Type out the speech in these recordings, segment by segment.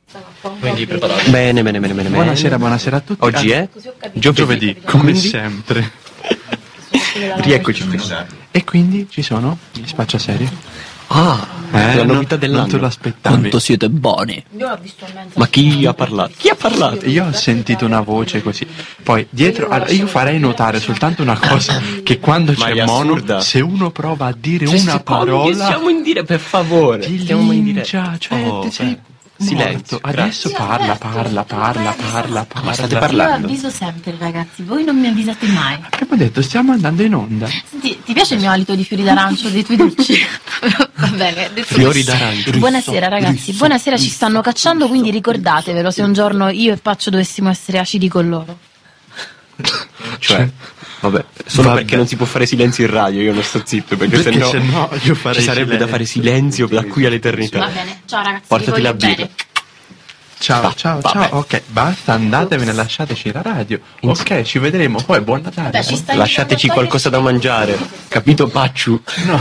Quindi preparato. Bene. Buonasera a tutti. Oggi è giovedì, come sempre. Rieccoci qui. E quindi ci sono gli spacciaserie. La novità dell'anno. Non te lo aspettavi. Quanto siete buoni. Io l'ho visto a mezzo. Ma chi ha parlato? Chi ha parlato? Io ho sentito una voce così. Poi dietro, allora, io farei notare soltanto una cosa: che quando Ma c'è è mono, assurda. se uno prova a dire Cioè, una parola, che siamo in dire, per favore. ti Siamo in lincia, cioè Oh, sei silenzio, morto. Adesso parla. State Io parlando. avviso sempre, ragazzi, voi non mi avvisate mai. Abbiamo detto, stiamo andando in onda. Senti, ti piace il mio alito di fiori d'arancio dei tuoi dolci? Va bene, detto Fiori così. d'arancio. Buonasera ragazzi, buonasera, ci stanno cacciando, quindi ricordatevelo se un giorno io e Paccio dovessimo essere acidi con loro. Cioè, vabbè, solo Vabbè. perché non si può fare silenzio in radio, io non sto zitto, perché Perché sennò sennò io farei ci sarebbe da fare silenzio da qui all'eternità. Va bene, ciao ragazzi, Portati vi la voglio birra. bene. Ciao, vabbè. ok, basta, andatevene, lasciateci la radio. Ok, ci vedremo, poi buon Natale. Beh, ci stai Lasciateci invitando a qualcosa da mangiare, capito Pacciu? No.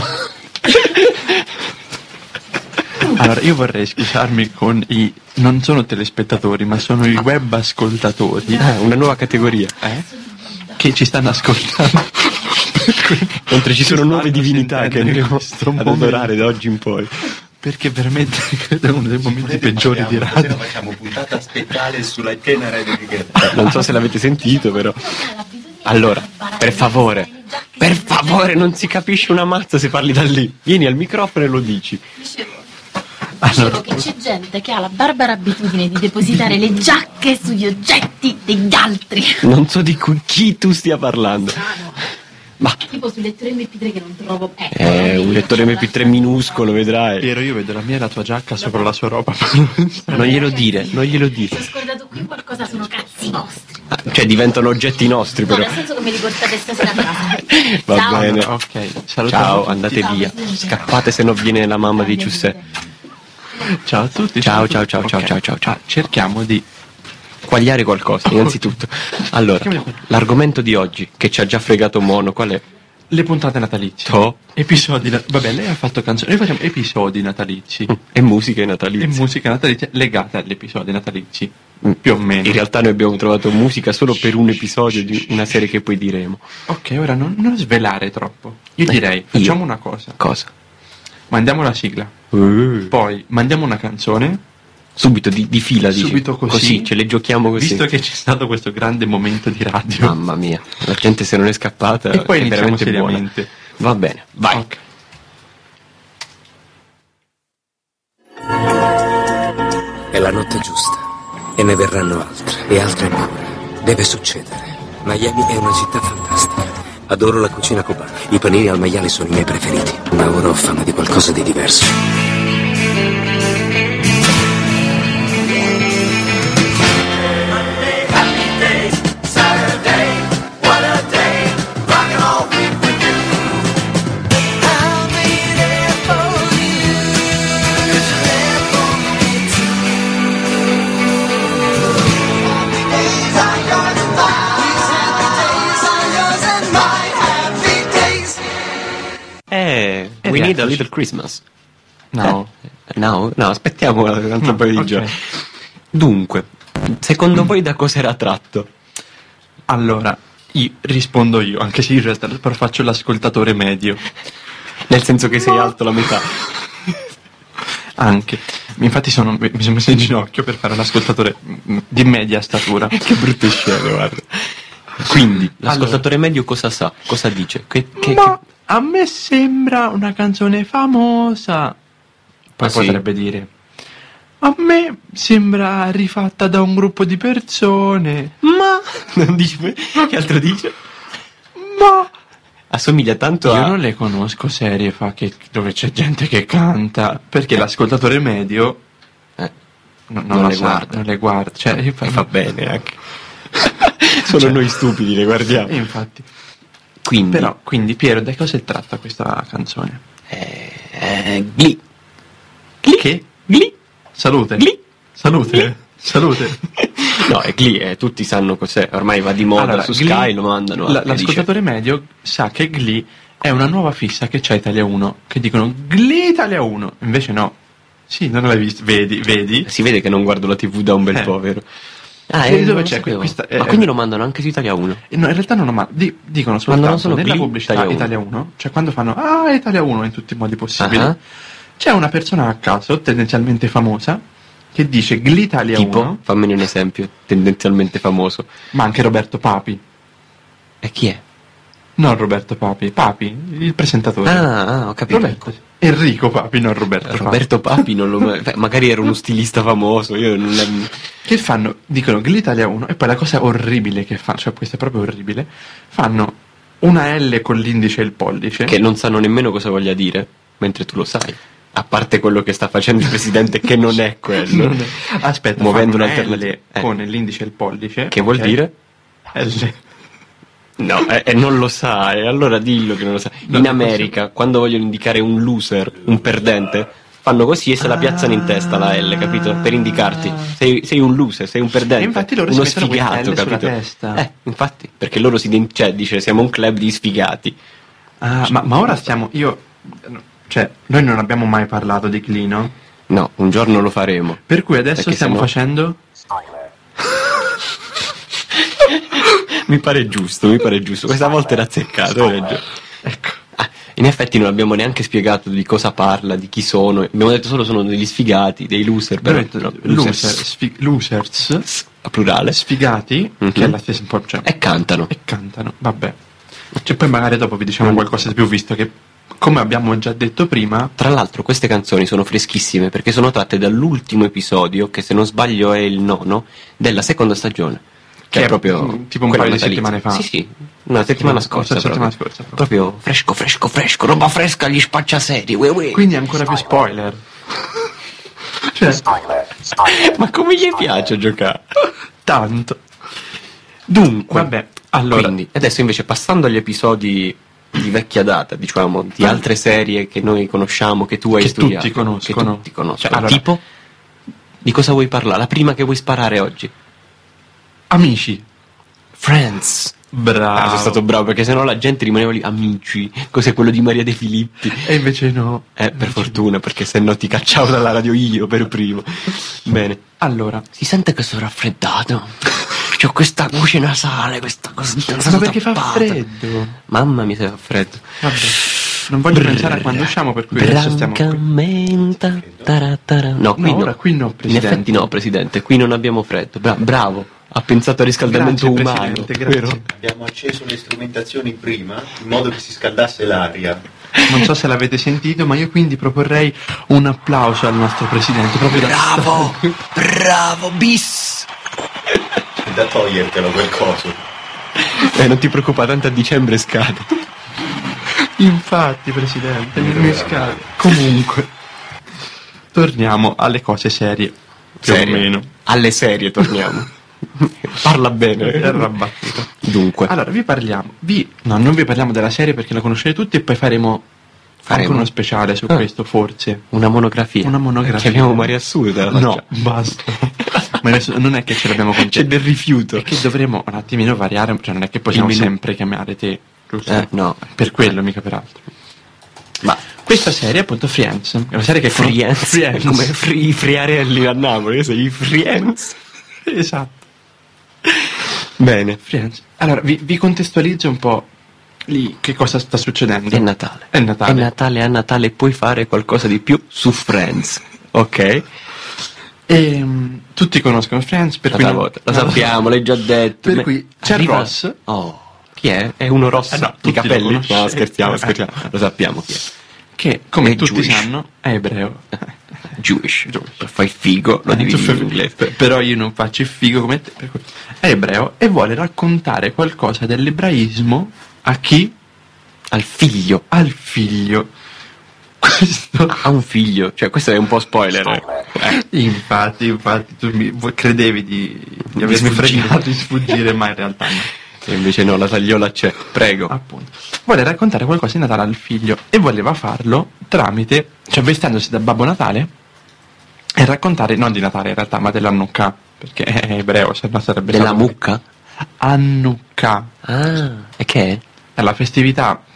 Allora, io vorrei scusarmi con i... non sono telespettatori, ma sono i web ascoltatori Una nuova categoria. che ci stanno ascoltando. Mentre ci sono nuove stanno divinità che sentendo in andremo questo ad momento. adorare da oggi in poi. Perché veramente credo è uno dei momenti peggiori di radio. Facciamo puntata speciale sulla piena radio di Ghetto. Non so se l'avete sentito, però. Allora, per favore, non si capisce una mazza se parli da lì. Vieni al microfono e lo dici. Dicevo che c'è gente che ha la barbara abitudine di depositare le giacche sugli oggetti degli altri. Non so di chi tu stia parlando. Ma Tipo sul lettore MP3 che non trovo. è un lettore MP3 minuscolo, vedrai. Piero, io vedo la mia e la tua giacca sopra la sua roba. Non glielo dire. Se ho scordato qui qualcosa sono cazzi vostri. Cioè diventano oggetti nostri, No, però. nel senso che me li portate stasera a casa. Va Ciao. bene. Ok, salutiamo Ciao, tutti. andate Ciao, via. sì. Scappate se no viene la mamma di Giuseppe. Ciao a tutti. Ciao, a tutti. ciao, Ok. ciao, ciao, ciao. Cerchiamo di... Quagliare qualcosa, innanzitutto. Allora, l'argomento di oggi, che ci ha già fregato Mono, qual è? Le puntate natalizie. Episodi... Vabbè, lei ha fatto canzoni. Noi facciamo episodi natalizi. E musiche E natalizie. musica natalizia legata agli episodi natalizi. Più o meno. In realtà noi abbiamo trovato musica solo per un episodio di una serie che poi diremo. Ok, ora non svelare troppo. Io direi, facciamo una cosa. Cosa? Mandiamo la sigla. Poi mandiamo una canzone. Subito di fila, dici? Subito così. ce le giochiamo così. Visto che c'è stato questo grande momento di radio. Mamma mia, la gente se non è scappata E poi è iniziamo veramente buona. seriamente. Va bene, vai. Ok. È la notte giusta e ne verranno altre e altre ancora. Deve succedere. Miami è una città fantastica. Adoro la cucina cubana. I panini al maiale sono i miei preferiti. Ma ora ho fame di qualcosa di diverso. We need a rieccoci. little Christmas. No. No, aspettiamo un altro paio di ok. giorni. Dunque, secondo voi da cosa era tratto? Allora, rispondo io, anche se in realtà però faccio l'ascoltatore medio. Nel senso che sei alto la metà. Anche. Infatti mi sono messo in ginocchio per fare l'ascoltatore di media statura. Che brutte scene, guarda. Quindi, l'ascoltatore medio cosa sa? Cosa dice? Ma a me sembra una canzone famosa. Poi Ah, sì? potrebbe dire: a me sembra rifatta da un gruppo di persone. Ma non dice. Che altro dice? Ma Assomiglia tanto io a. non le conosco serie dove c'è gente che canta. Perché l'ascoltatore medio non non la le sa, guarda. non le guarda. Cioè, io Va bene anche. Sono noi stupidi, le guardiamo. infatti. Quindi, Piero, da cosa è tratta questa canzone? Glee. Che? Glee. Salute. Glee. Salute. Glee. Salute. No, è Glee, tutti sanno cos'è. Ormai va di moda Allora, su Glee- Sky, lo mandano. e dice- L'ascoltatore medio sa che Glee è una nuova fissa che c'è Italia 1, che dicono Glee Italia 1, invece no. Sì, non l'hai visto. Vedi? Si vede che non guardo la TV da un bel po', vero? Vedi dove non c'è sapevo. questa- Ma quindi lo mandano anche su Italia 1? No, in realtà non ho mai. Dicono Mandano soltanto solo nella Glee, pubblicità Italia 1. Italia 1, cioè quando fanno Italia 1 in tutti i modi possibili. Ah. C'è una persona a caso, tendenzialmente famosa, che dice Glee Italia Tipo, 1, fammene un esempio, tendenzialmente famoso. ma anche Roberto Papi. E chi è? Non Roberto Papi, il presentatore. Ho capito. Roberto. Enrico Papi, non Roberto Papi. Roberto Papi non lo... magari era uno stilista famoso, io non... Che fanno? Dicono Glee Italia 1 e poi la cosa orribile che fanno, cioè questa è proprio orribile, fanno una L con l'indice e il pollice. che non sanno nemmeno cosa voglia dire, mentre tu lo sai. A parte quello che sta facendo il presidente, che non è quello. Non è- Aspetta, Muovendo fanno una un'alternativa. L con l'indice e il pollice. Che vuol ok? dire? L. No, non lo sai, allora dillo che non lo sai. No, In non America, quando vogliono indicare un loser, un perdente, fanno così e se la piazzano in testa la L, capito? Per indicarti. Sei un loser, sei un perdente. E infatti loro uno si mettono questa sfigato, L sulla capito? testa. Infatti, perché loro cioè, dice siamo un club di sfigati. Ma ora stiamo. Cioè, noi non abbiamo mai parlato di Glee, no? No, un giorno lo faremo. Per cui adesso Perché stiamo sennò- facendo. Mi pare giusto. Questa volta era azzeccato, hai ragione. Ecco. In effetti non abbiamo neanche spiegato di cosa parla, di chi sono. Abbiamo detto solo sono degli sfigati, dei loser, però no, Losers, a plurale. sfigati, Mhm. che è la stessa un po'. Cioè, E cantano. e cantano, vabbè. Cioè, poi magari dopo vi diciamo qualcosa di più, visto che, come abbiamo già detto prima, Tra l'altro queste canzoni sono freschissime perché sono tratte dall'ultimo episodio, che se non sbaglio è il 9, della seconda stagione. Che Che è è proprio tipo un quella paio di natalizia. settimane fa. Sì, una settimana scorsa. Una settimana proprio. scorsa, proprio. Proprio fresco, roba fresca agli spacciaseri. Uè. quindi ancora più spoiler. Cioè, Ma come gli piace giocare? tanto. Dunque, Vabbè, allora. quindi, adesso invece passando agli episodi di vecchia data, diciamo, di altre serie che noi conosciamo, che tu hai Che studiato. tutti conoscono. Che tutti conoscono. Cioè, allora- Tipo, di cosa vuoi parlare? La prima che vuoi sparare oggi? Amici. Friends. Bravo. Sono stato bravo perché sennò la gente rimaneva lì, amici, cos'è quello di Maria De Filippi? E invece no. Per fortuna, perché sennò ti cacciavo dalla radio io per primo. Bene. Allora, Si sente che sono raffreddato. C'ho questa voce nasale, questa cosa. ma perché fa freddo? Mamma mia, se fa freddo. Vabbè. Non voglio pensare a quando usciamo, per cui adesso stiamo qui. Brancamenta, taratara. No, qui No, no. ora qui no, In Presidente. effetti no, Presidente, qui non abbiamo freddo. Bravo, ha pensato al riscaldamento Grazie, umano, Presidente, grazie. vero? Abbiamo acceso le strumentazioni prima in modo che si scaldasse l'aria. Non so se l'avete sentito, ma io quindi proporrei un applauso al nostro Presidente. Proprio Bravo, bravo, bis! È da togliertelo quel coso. Non ti preoccupare, tanto a dicembre scade. Infatti, Presidente, mi scade. Comunque, torniamo alle cose serie. Più Serie. o meno. Alle serie torniamo. Parla bene. Terra battuta. Dunque, Allora, non vi parliamo della serie perché la conoscete tutti e poi faremo anche uno speciale su questo, forse. una monografia. Una monografia. Chiamiamo Maria Assurda. la No, facciamo. basta. Ma adesso non è che ce l'abbiamo con te. C'è del rifiuto. È che dovremmo un attimino variare, cioè non è che possiamo Il menù. sempre chiamare te, giusto? No. Per quello, mica per altro. Ma Questa serie è appunto Friends, è una serie che Friends. Come Friarelli a Napoli, sei Friends. Esatto. Bene. Friends. Allora, vi contestualizzo un po' lì che cosa sta succedendo. È Natale. È Natale. È Natale, a Natale puoi fare qualcosa di più su Friends. Ok? E tutti conoscono Friends, per cui L'altra volta. Lo sappiamo, l'hai già detto. Per cui c'è Ross. Oh, chi è? È uno rosso No, di tutti lo capelli? No, conoscete. scherziamo. Lo sappiamo chi è. Che, come È tutti Jewish. sanno, è ebreo. Jewish. Fai figo, lo devi Tu dire in fai- inglese. Però io non faccio il figo come te. Per cui è ebreo e vuole raccontare qualcosa dell'ebraismo a chi? Al figlio. Al figlio. Questo. Ha un figlio. Cioè, questo è un po' spoiler. Infatti, tu credevi di avermi sfuggire. fregato di sfuggire, ma in realtà no. E invece no, la tagliola c'è. Prego. Appunto. Vuole raccontare qualcosa di Natale al figlio e voleva farlo tramite, cioè vestendosi da Babbo Natale e raccontare, non di Natale in realtà, ma dell'Hanukkah, perché è ebreo, se no sarebbe Della stato- mucca? Hanukkah Ah, e che è? è la festività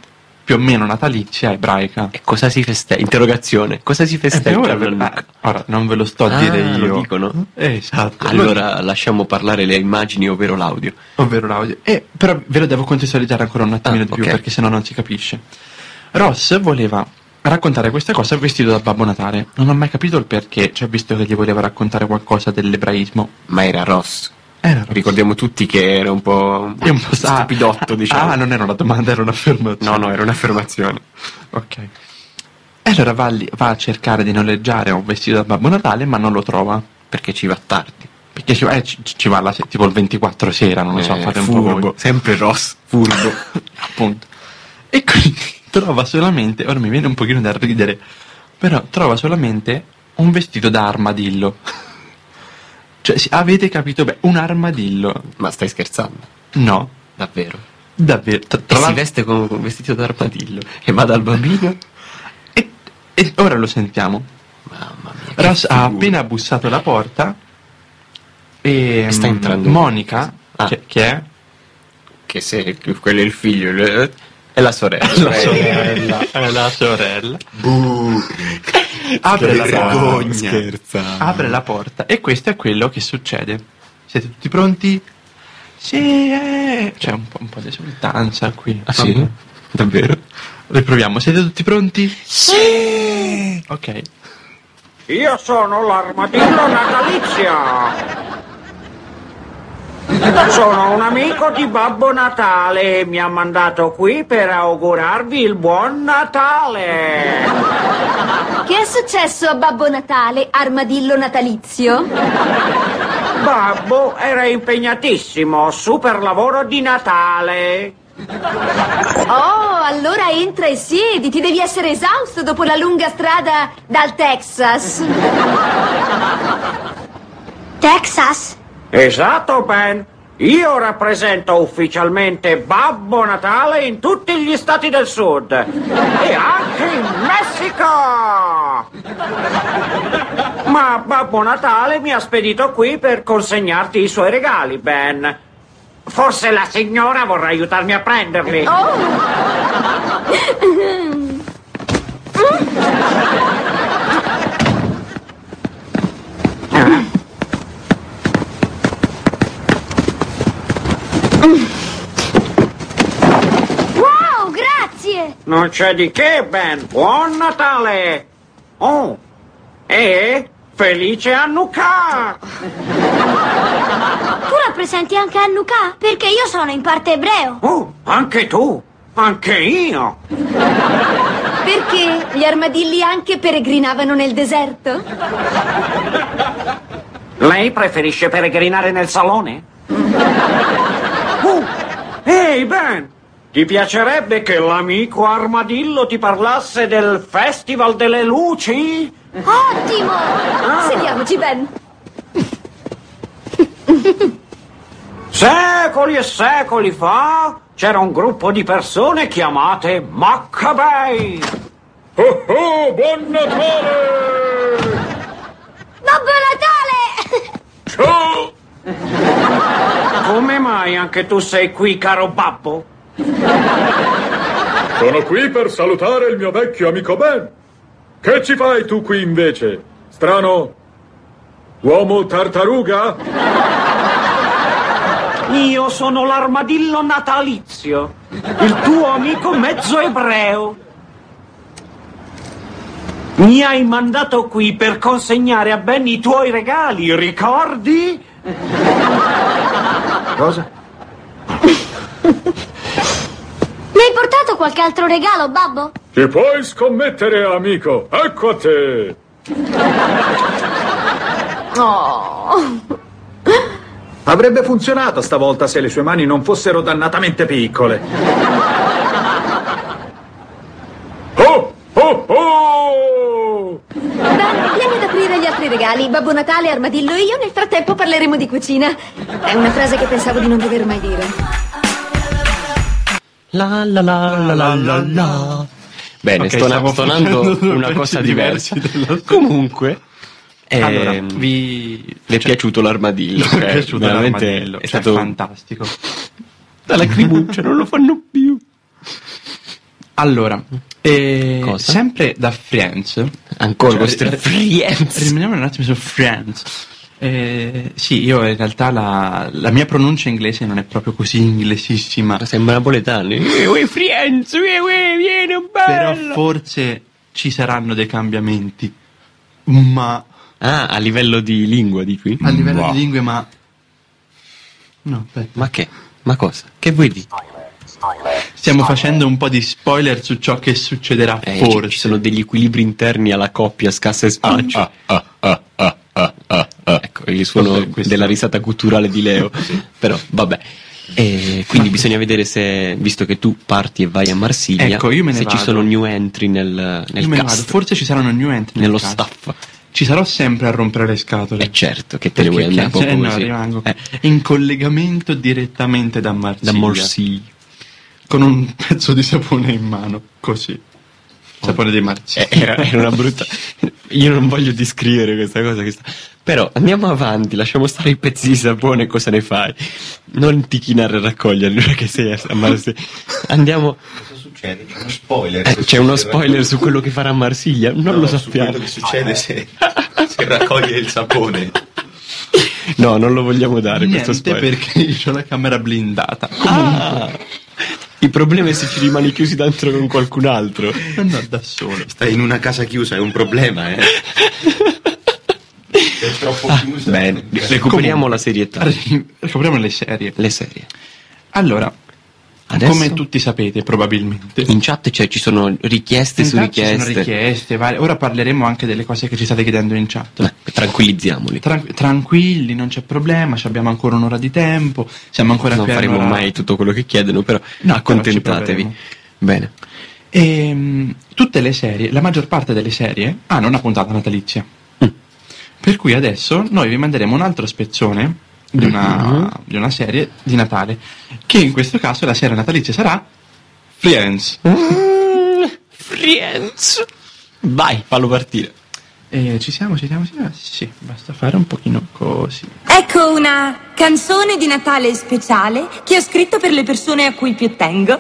più o meno natalizia ebraica. E cosa si festeggia? Interrogazione. Cosa si festeggia? Ora non ve lo sto a dire io. Lo dicono? Esatto. Allora lasciamo parlare le immagini, ovvero l'audio. Però ve lo devo contestualizzare ancora un attimino di più, ok. perché sennò non si capisce. Ross voleva raccontare questa cosa vestito da Babbo Natale. Non ho mai capito il perché, cioè visto che gli voleva raccontare qualcosa dell'ebraismo. Ma era Ross. Era Ross. Ricordiamo tutti che era un po' stupidotto, diciamo. Non era una domanda, era un'affermazione. No, era un'affermazione. Ok. E allora va a cercare di noleggiare un vestito da Babbo Natale, ma non lo trova. Perché ci va tardi. Perché ci va tipo il 24 sera, non lo so, fate un po' furbo. voi. Sempre Ross, furbo. Appunto. E quindi trova solamente, ora mi viene un pochino da ridere, però trova solamente un vestito da armadillo. Cioè, avete capito? Beh, un armadillo. Ma stai scherzando? No. Davvero? Davvero. E si veste con un vestito da armadillo e va dal bambino? E ora lo sentiamo. Mamma mia. Ross ha appena bussato alla porta e sta entrando Monica, che è? Che se quello è il figlio, è la sorella. È la sorella. Apre la porta e questo è quello che succede. Siete tutti pronti? Sì, c'è un po' di esultanza qui. Ah sì? Davvero? Riproviamo, siete tutti pronti? Sì! Ok. Io sono l'armadillo natalizio. Sono un amico di Babbo Natale e mi ha mandato qui per augurarvi il buon Natale. Che è successo a Babbo Natale, armadillo natalizio? Babbo era impegnatissimo, super lavoro di Natale. Oh, allora entra e siediti, devi essere esausto dopo la lunga strada dal Texas. Texas? Esatto, Ben. Io rappresento ufficialmente Babbo Natale in tutti gli stati del sud e anche in Messico. Ma Babbo Natale mi ha spedito qui per consegnarti i suoi regali, Ben. Forse la signora vorrà aiutarmi a prenderli. Wow, grazie! Non c'è di che, Ben. Buon Natale! Oh, e felice Hanukkah! Tu rappresenti anche Hanukkah? Perché io sono in parte ebreo. Oh, anche tu! Anche io! Perché gli armadilli anche peregrinavano nel deserto? Lei preferisce peregrinare nel salone? Ehi, Ben! Ti piacerebbe che l'amico armadillo ti parlasse del Festival delle Luci? Ottimo! Sediamoci, Ben. Secoli e secoli fa c'era un gruppo di persone chiamate Maccabei. Oh oh, buon Natale! Babbo Natale! Ciao! Come mai anche tu sei qui, caro babbo? Sono qui per salutare il mio vecchio amico Ben. Che ci fai tu qui invece? Strano uomo tartaruga? Io sono l'armadillo natalizio, il tuo amico mezzo ebreo. Mi hai mandato qui per consegnare a Ben i tuoi regali, ricordi? Cosa? Mi hai portato qualche altro regalo, babbo? Ci puoi scommettere, amico. Ecco a te. Oh. Avrebbe funzionato stavolta se le sue mani non fossero dannatamente piccole. Oh, oh, oh! Ben, vieni ad aprire gli altri regali. Babbo Natale, armadillo e io nel frattempo parleremo di cucina. È una frase che pensavo di non dover mai dire. La la la la la la la. Bene, Ok, stonando una cosa diversa. Comunque, Allora, le è piaciuto l'armadillo? Mi è piaciuto veramente l'armadillo, è cioè, stato fantastico. da lacrimuccia, non lo fanno più. Allora, Cosa? sempre da Friends. Ancora queste Friends. Rimaniamo un attimo su Friends. Sì, io in realtà la mia pronuncia inglese non è proprio così inglesissima. Sembra napoletano. Friends, vieni un bello. Però forse ci saranno dei cambiamenti. Ma a livello di lingua di qui? A livello di lingue, ma no, aspetta. Ma che? Ma cosa? Che vuoi dire? Stiamo facendo un po' di spoiler su ciò che succederà forse. Ci sono degli equilibri interni alla coppia Scassa e Spaccio. Ecco, il suono della risata culturale di Leo. Però vabbè. E quindi bisogna vedere se, visto che tu parti e vai a Marsiglia, ecco, io me ne se vado. ci sono new entry nel Io me ne cast. vado. Forse ci saranno new entry nello cast. staff. Ci sarò sempre a rompere le scatole. Certo, che te ne vuoi andare proprio no, così. rimango in collegamento direttamente da Marsiglia. Da Marsiglia. Con un pezzo di sapone in mano, così. Sapone di Marsiglia. Era una brutta. Io non voglio descrivere questa cosa però andiamo avanti, lasciamo stare i pezzi di sapone, cosa ne fai? Non ti chinare a raccoglierli perché sei a Marsiglia. Andiamo. Cosa succede? C'è uno spoiler. C'è uno spoiler su quello che farà a Marsiglia? Non lo sappiamo. Su quello che succede se raccoglie il sapone. No, non lo vogliamo dare Niente, questo spoiler. perché io ho la camera blindata. Il problema è se ci rimani chiusi dentro con qualcun altro. No, da solo. Stai in una casa chiusa, è un problema, È troppo chiusa. Bene, recuperiamo la serietà. Recuperiamo le serie. Le serie. Allora, Adesso? come tutti sapete probabilmente, In chat ci sono richieste su intanto ci richieste. sono richieste varie. Ora parleremo anche delle cose che ci state chiedendo in chat. Tranquillizziamoli. Tranquilli, non c'è problema, ci abbiamo ancora un'ora di tempo, siamo ancora Non qui faremo all'ora- mai tutto quello che chiedono, però No, accontentatevi. però ci Bene. tutte le serie, la maggior parte delle serie hanno una puntata natalizia. Per cui adesso noi vi manderemo un altro spezzone di una serie di Natale, che in questo caso la serie natalizia sarà Friends. Friends. Vai, fallo partire. Ci siamo? Sì, basta fare un pochino così. Ecco una canzone di Natale speciale che ho scritto per le persone a cui più tengo.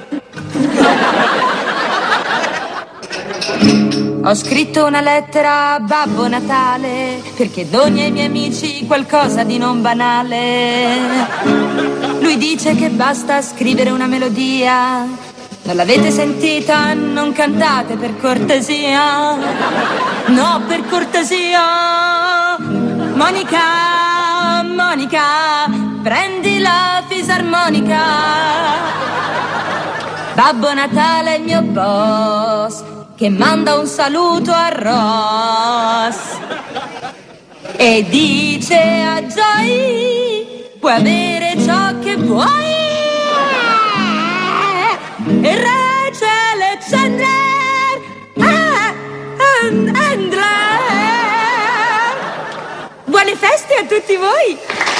Ho scritto una lettera a Babbo Natale perché doni ai miei amici qualcosa di non banale. Lui dice che basta scrivere una melodia. Non l'avete sentita? Non cantate per cortesia. No, per cortesia. Monica, prendi la fisarmonica. Babbo Natale è il mio boss che manda un saluto a Ross e dice a Joy: puoi avere ciò che vuoi. E Rachel e Chandler Andrea, buone feste a tutti voi.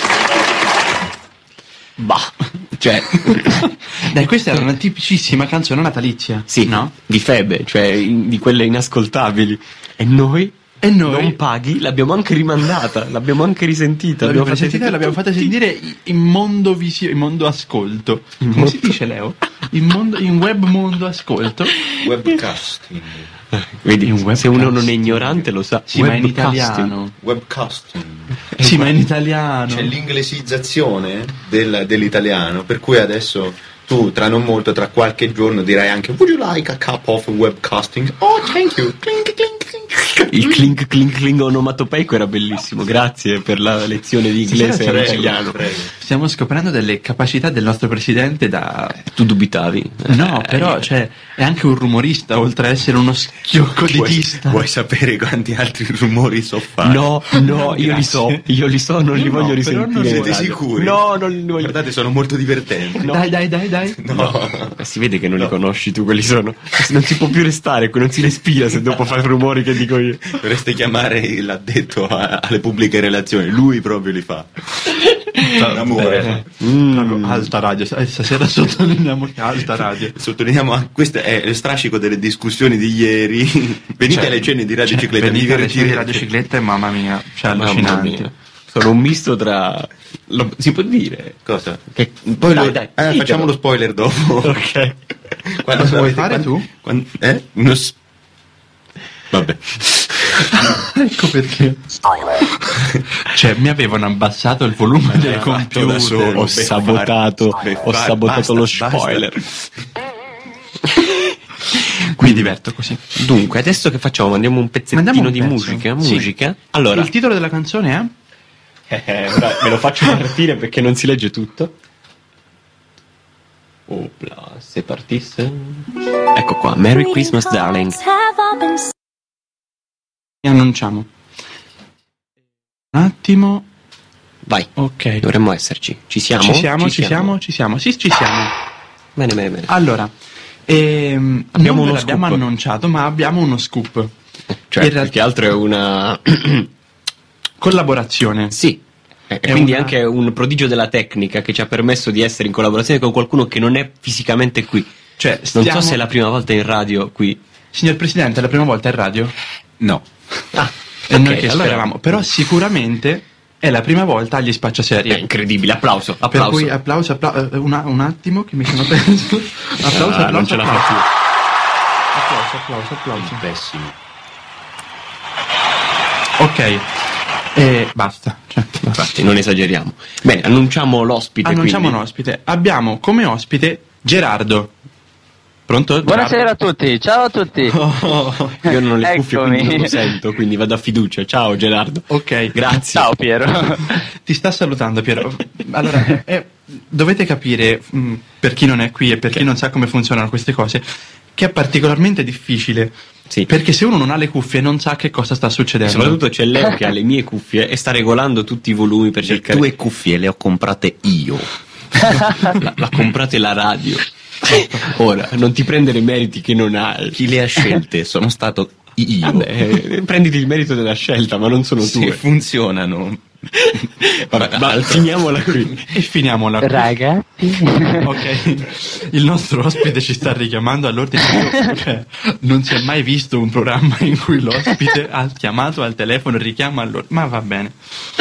Bah, cioè Dai, questa era una tipicissima canzone natalizia. sì, no? Di Febe, cioè di quelle inascoltabili. E noi non paghi, l'abbiamo anche rimandata, l'abbiamo anche risentita. L'abbiamo fatta sentire in mondo in mondo ascolto. Come si dice, Leo? In web mondo ascolto. Webcasting. Vedi, se uno non è ignorante lo sa. Sì, ma in Webcasting. italiano. Webcasting. Sì, ma in italiano. C'è l'inglesizzazione dell'italiano, per cui adesso tu tra non molto, tra qualche giorno dirai anche would you like a cup of webcasting? Oh, thank you. Clink, clink, clink. Il clink clink clink onomatopeico era bellissimo, grazie per la lezione di inglese e italiano. Stiamo scoprendo delle capacità del nostro presidente da... Tu dubitavi? No, però cioè, è anche un rumorista, oltre ad essere uno schioccoditista. Vuoi sapere quanti altri rumori so fare? No, io li so, non li voglio risentire. Siete sicuri? No, non li voglio. Guardate, sono molto divertenti. No. Dai. No. Si vede che non li conosci tu, quelli sono. Non si può più restare qui, non si respira se dopo fai rumori che dico io. Dovreste chiamare l'addetto alle pubbliche relazioni, lui proprio li fa. Amore. Proprio alta radio. Stasera sottolineiamo che alta radio. Sottolineiamo, questo è lo strascico delle discussioni di ieri. Venite alle cene di Radio Cicletta, venite alle cene di Radio Cicletta e mamma mia, cioè allucinanti. Sono un misto tra... si può dire? Cosa? Che poi Dai. Facciamo lo spoiler dopo. Ok. Quando Cosa vuoi fare tu? Vabbè. Ecco perché. Cioè, mi avevano abbassato il volume del computer. da solo. Ho sabotato Basta, lo basta. spoiler. Mi diverto così. Dunque, adesso che facciamo? Mandiamo un pezzettino Mandiamo un di pezzo. musica? Sì. Allora, Il titolo della canzone è? ora me lo faccio partire perché non si legge tutto. Opla, se partisse. Ecco qua, Merry Christmas Darling. E annunciamo. Un attimo. Vai. Ok. Dovremmo esserci. Ci siamo? Ci siamo. Sì, ci siamo. Bene. Allora, Abbiamo non uno ve l'abbiamo scoop. annunciato, ma abbiamo uno scoop. Cioè, In più che altro è una... collaborazione. Sì. E È quindi una- anche un prodigio della tecnica che ci ha permesso di essere in collaborazione con qualcuno che non è fisicamente qui. Cioè, Non stiamo- so se è la prima volta in radio qui. Signor Presidente, è la prima volta in radio? No. E noi che allora- speravamo. Però sicuramente è la prima volta agli È Spacciaserie. incredibile, applauso. Per cui applauso. Un attimo che mi sono perso. Applauso. Non ce la faccio. Applauso. Pessimo. Ok. Basta. Cioè, basta. Infatti, non esageriamo. Bene, annunciamo l'ospite. Annunciamo quindi. un ospite. Abbiamo come ospite Gerardo. Pronto? Buonasera a tutti, ciao a tutti. Io non ho le cuffie, Eccomi. quindi non lo sento, quindi vado a fiducia. Ciao Gerardo. Ok. Grazie. Ciao Piero. Ti sta salutando Piero. Allora, dovete capire, per chi non è qui e per chi non sa come funzionano queste cose, che è particolarmente difficile. Sì. Perché se uno non ha le cuffie non sa che cosa sta E succedendo. soprattutto c'è Leo che ha le mie cuffie e sta regolando tutti i volumi per Le cercare. tue cuffie le ho comprate io. La comprate la radio. Ora, non ti prendere i meriti che non hai. Chi le ha scelte? Sono stato io. Vabbè, prenditi il merito della scelta, ma non sono Se tue. funzionano. Vabbè, ma finiamola qui. E finiamola qui. Ragazzi. Ok, il nostro ospite ci sta richiamando all'ordine. Cioè, non si è mai visto un programma in cui l'ospite ha chiamato al telefono e richiama all'ordine. Ma va bene.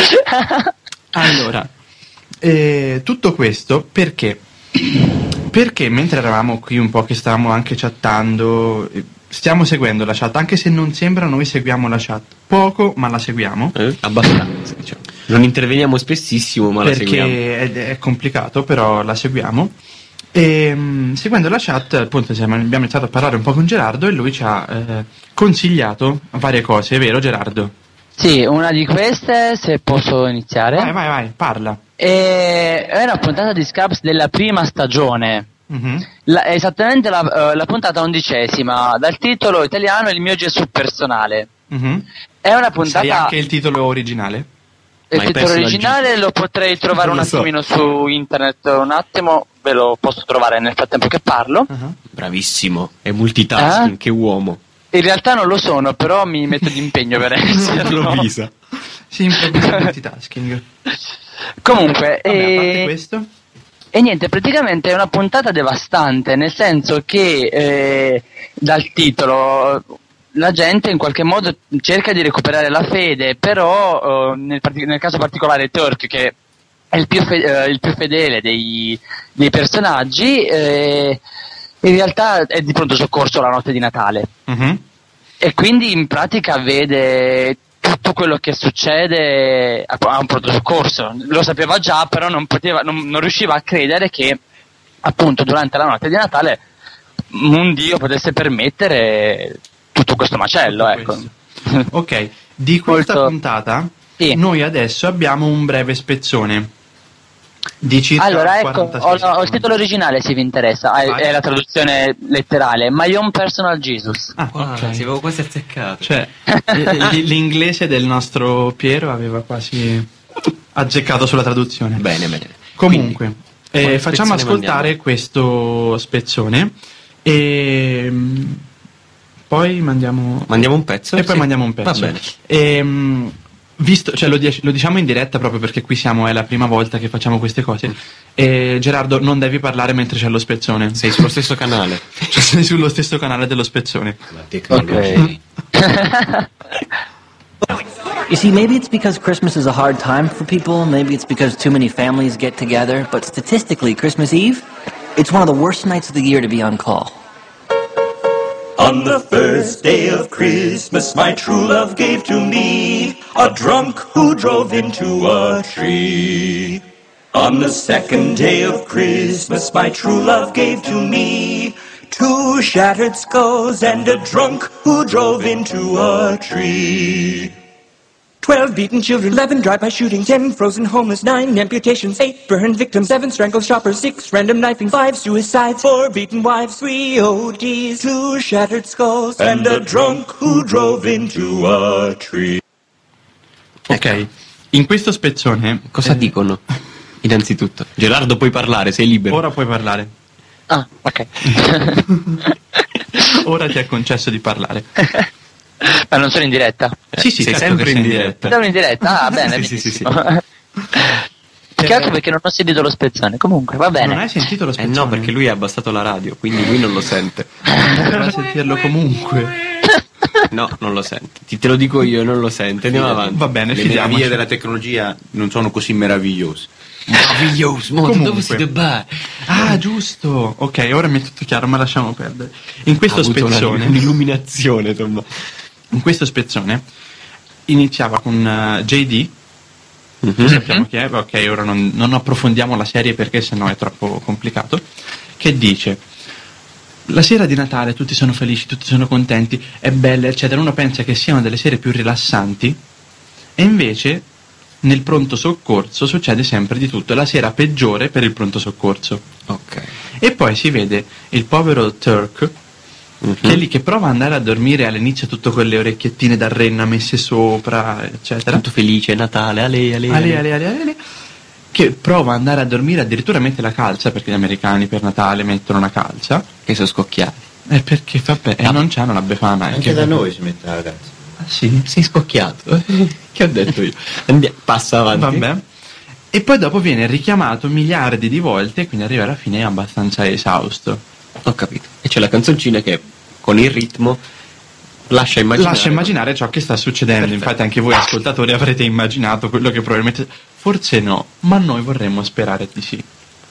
Allora, tutto questo perché? Perché mentre eravamo qui un po' che stavamo anche chattando, stiamo seguendo la chat, anche se non sembra, noi seguiamo la chat. Poco, ma la seguiamo. Abbastanza, diciamo. Non interveniamo spessissimo, ma la seguiamo. Perché è complicato, però la seguiamo. E seguendo la chat, appunto, abbiamo iniziato a parlare un po' con Gerardo e lui ci ha consigliato varie cose, è vero Gerardo? Sì, una di queste, se posso iniziare. Vai, parla. È una puntata di Scraps della prima stagione. Mhm. Esattamente la puntata 11ª, dal titolo italiano Il mio Gesù personale. Mhm. È una puntata... Sai anche il titolo originale? Il Ma hai titolo perso la originale lo potrei trovare Non un lo so. attimino su internet, un attimo, ve lo posso trovare nel frattempo che parlo. Bravissimo, è multitasking, che uomo. In realtà non lo sono, però mi metto di impegno per esserlo. Improvvisa. Sì, improvviso multitasking. Comunque, Vabbè, a parte questo? e niente, praticamente è una puntata devastante, nel senso che dal titolo la gente in qualche modo cerca di recuperare la fede, però nel caso particolare Turk, che è il più fedele dei personaggi, in realtà è di pronto soccorso la notte di Natale. Mhm. E quindi in pratica vede tutto quello che succede a un pronto soccorso. Lo sapeva già, però non riusciva a credere che appunto durante la notte di Natale un dio potesse permettere tutto questo macello, ecco. Ok, di questa Molto- puntata Sì. noi adesso abbiamo un breve spezzone di circa Allora, ecco, 46 ho il secondi. titolo originale se vi interessa, Vai. è la traduzione letterale, My Own Personal Jesus. Ah, Guarda, ok. ti avevo quasi azzeccato. Cioè, l'inglese del nostro Piero aveva quasi azzeccato sulla traduzione. Bene. Comunque, quale facciamo spezzone ascoltare mandiamo? questo spezzone e poi mandiamo Mandiamo un pezzo? e poi Sì. mandiamo un pezzo. Va bene. Visto, cioè lo diciamo in diretta proprio perché qui siamo, è la prima volta che facciamo queste cose. E Gerardo, non devi parlare mentre c'è lo spezzone. Sei sullo stesso canale. Cioè, sei sullo stesso canale dello spezzone. La tecnologia. Ok. You see, maybe it's because Christmas is a hard time for people, maybe it's because too many families get together, but statistically, Christmas Eve, it's one of the worst nights of the year to be on call. On the first day of Christmas, my true love gave to me a drunk who drove into a tree. On the second day of Christmas, my true love gave to me 2 shattered skulls and a drunk who drove into a tree. 12 beaten children, 11 drive-by shootings, 10 frozen homeless, 9 amputations, 8 burned victims, 7 strangled shoppers, 6 random knifings, 5 suicides, 4 beaten wives, 3 ODs, 2 shattered skulls, and a drunk who drove into a tree. Ok, in questo spezzone... Cosa dicono? Innanzitutto, Gerardo, puoi parlare, sei libero. Ora puoi parlare. Ah, ok. Ora ti è concesso di parlare. Ma non sono in diretta? Sì, sei certo sempre in diretta. Sono in diretta? Ah, bene, sì. Più che altro perché non ho sentito lo spezzone. Comunque, va bene. Non hai sentito lo spezzone? No, perché lui ha abbassato la radio, quindi lui non lo sente. Dovrà sentirlo comunque. No, non lo sente. Te lo dico io, non lo sente. Andiamo avanti. Va bene, Le meraviglie della tecnologia non sono così meravigliose. Meraviglioso, dove si debba? Ah, giusto. Ok, ora mi è tutto chiaro, ma lasciamo perdere. In questo spezzone... Un'illuminazione, insomma. In questo spezzone iniziava con JD, sappiamo chi è, ok, ora non approfondiamo la serie perché sennò è troppo complicato, che dice: la sera di Natale tutti sono felici, tutti sono contenti, è bella, eccetera. Uno pensa che siano delle sere più rilassanti e invece nel pronto soccorso succede sempre di tutto, è la sera peggiore per il pronto soccorso. Ok. E poi si vede il povero Turk che è lì che prova ad andare a dormire, all'inizio tutto con le orecchiettine da renna messe sopra, eccetera, tutto felice, Natale, ale, che prova ad andare a dormire, addirittura mette la calza, perché gli americani per Natale mettono una calza, che sono scocchiati, perché vabbè, e non c'hanno la befana, anche da noi si mette la calza. Ah sì? Sei scocchiato. Che ho detto io? Passa avanti. Vabbè. E poi dopo viene richiamato miliardi di volte, quindi arriva alla fine abbastanza esausto. Ho capito. E c'è la canzoncina che con il ritmo lascia immaginare ciò che sta succedendo. Perfetto. Infatti anche voi ascoltatori avrete immaginato quello che probabilmente... Forse no, ma noi vorremmo sperare di sì.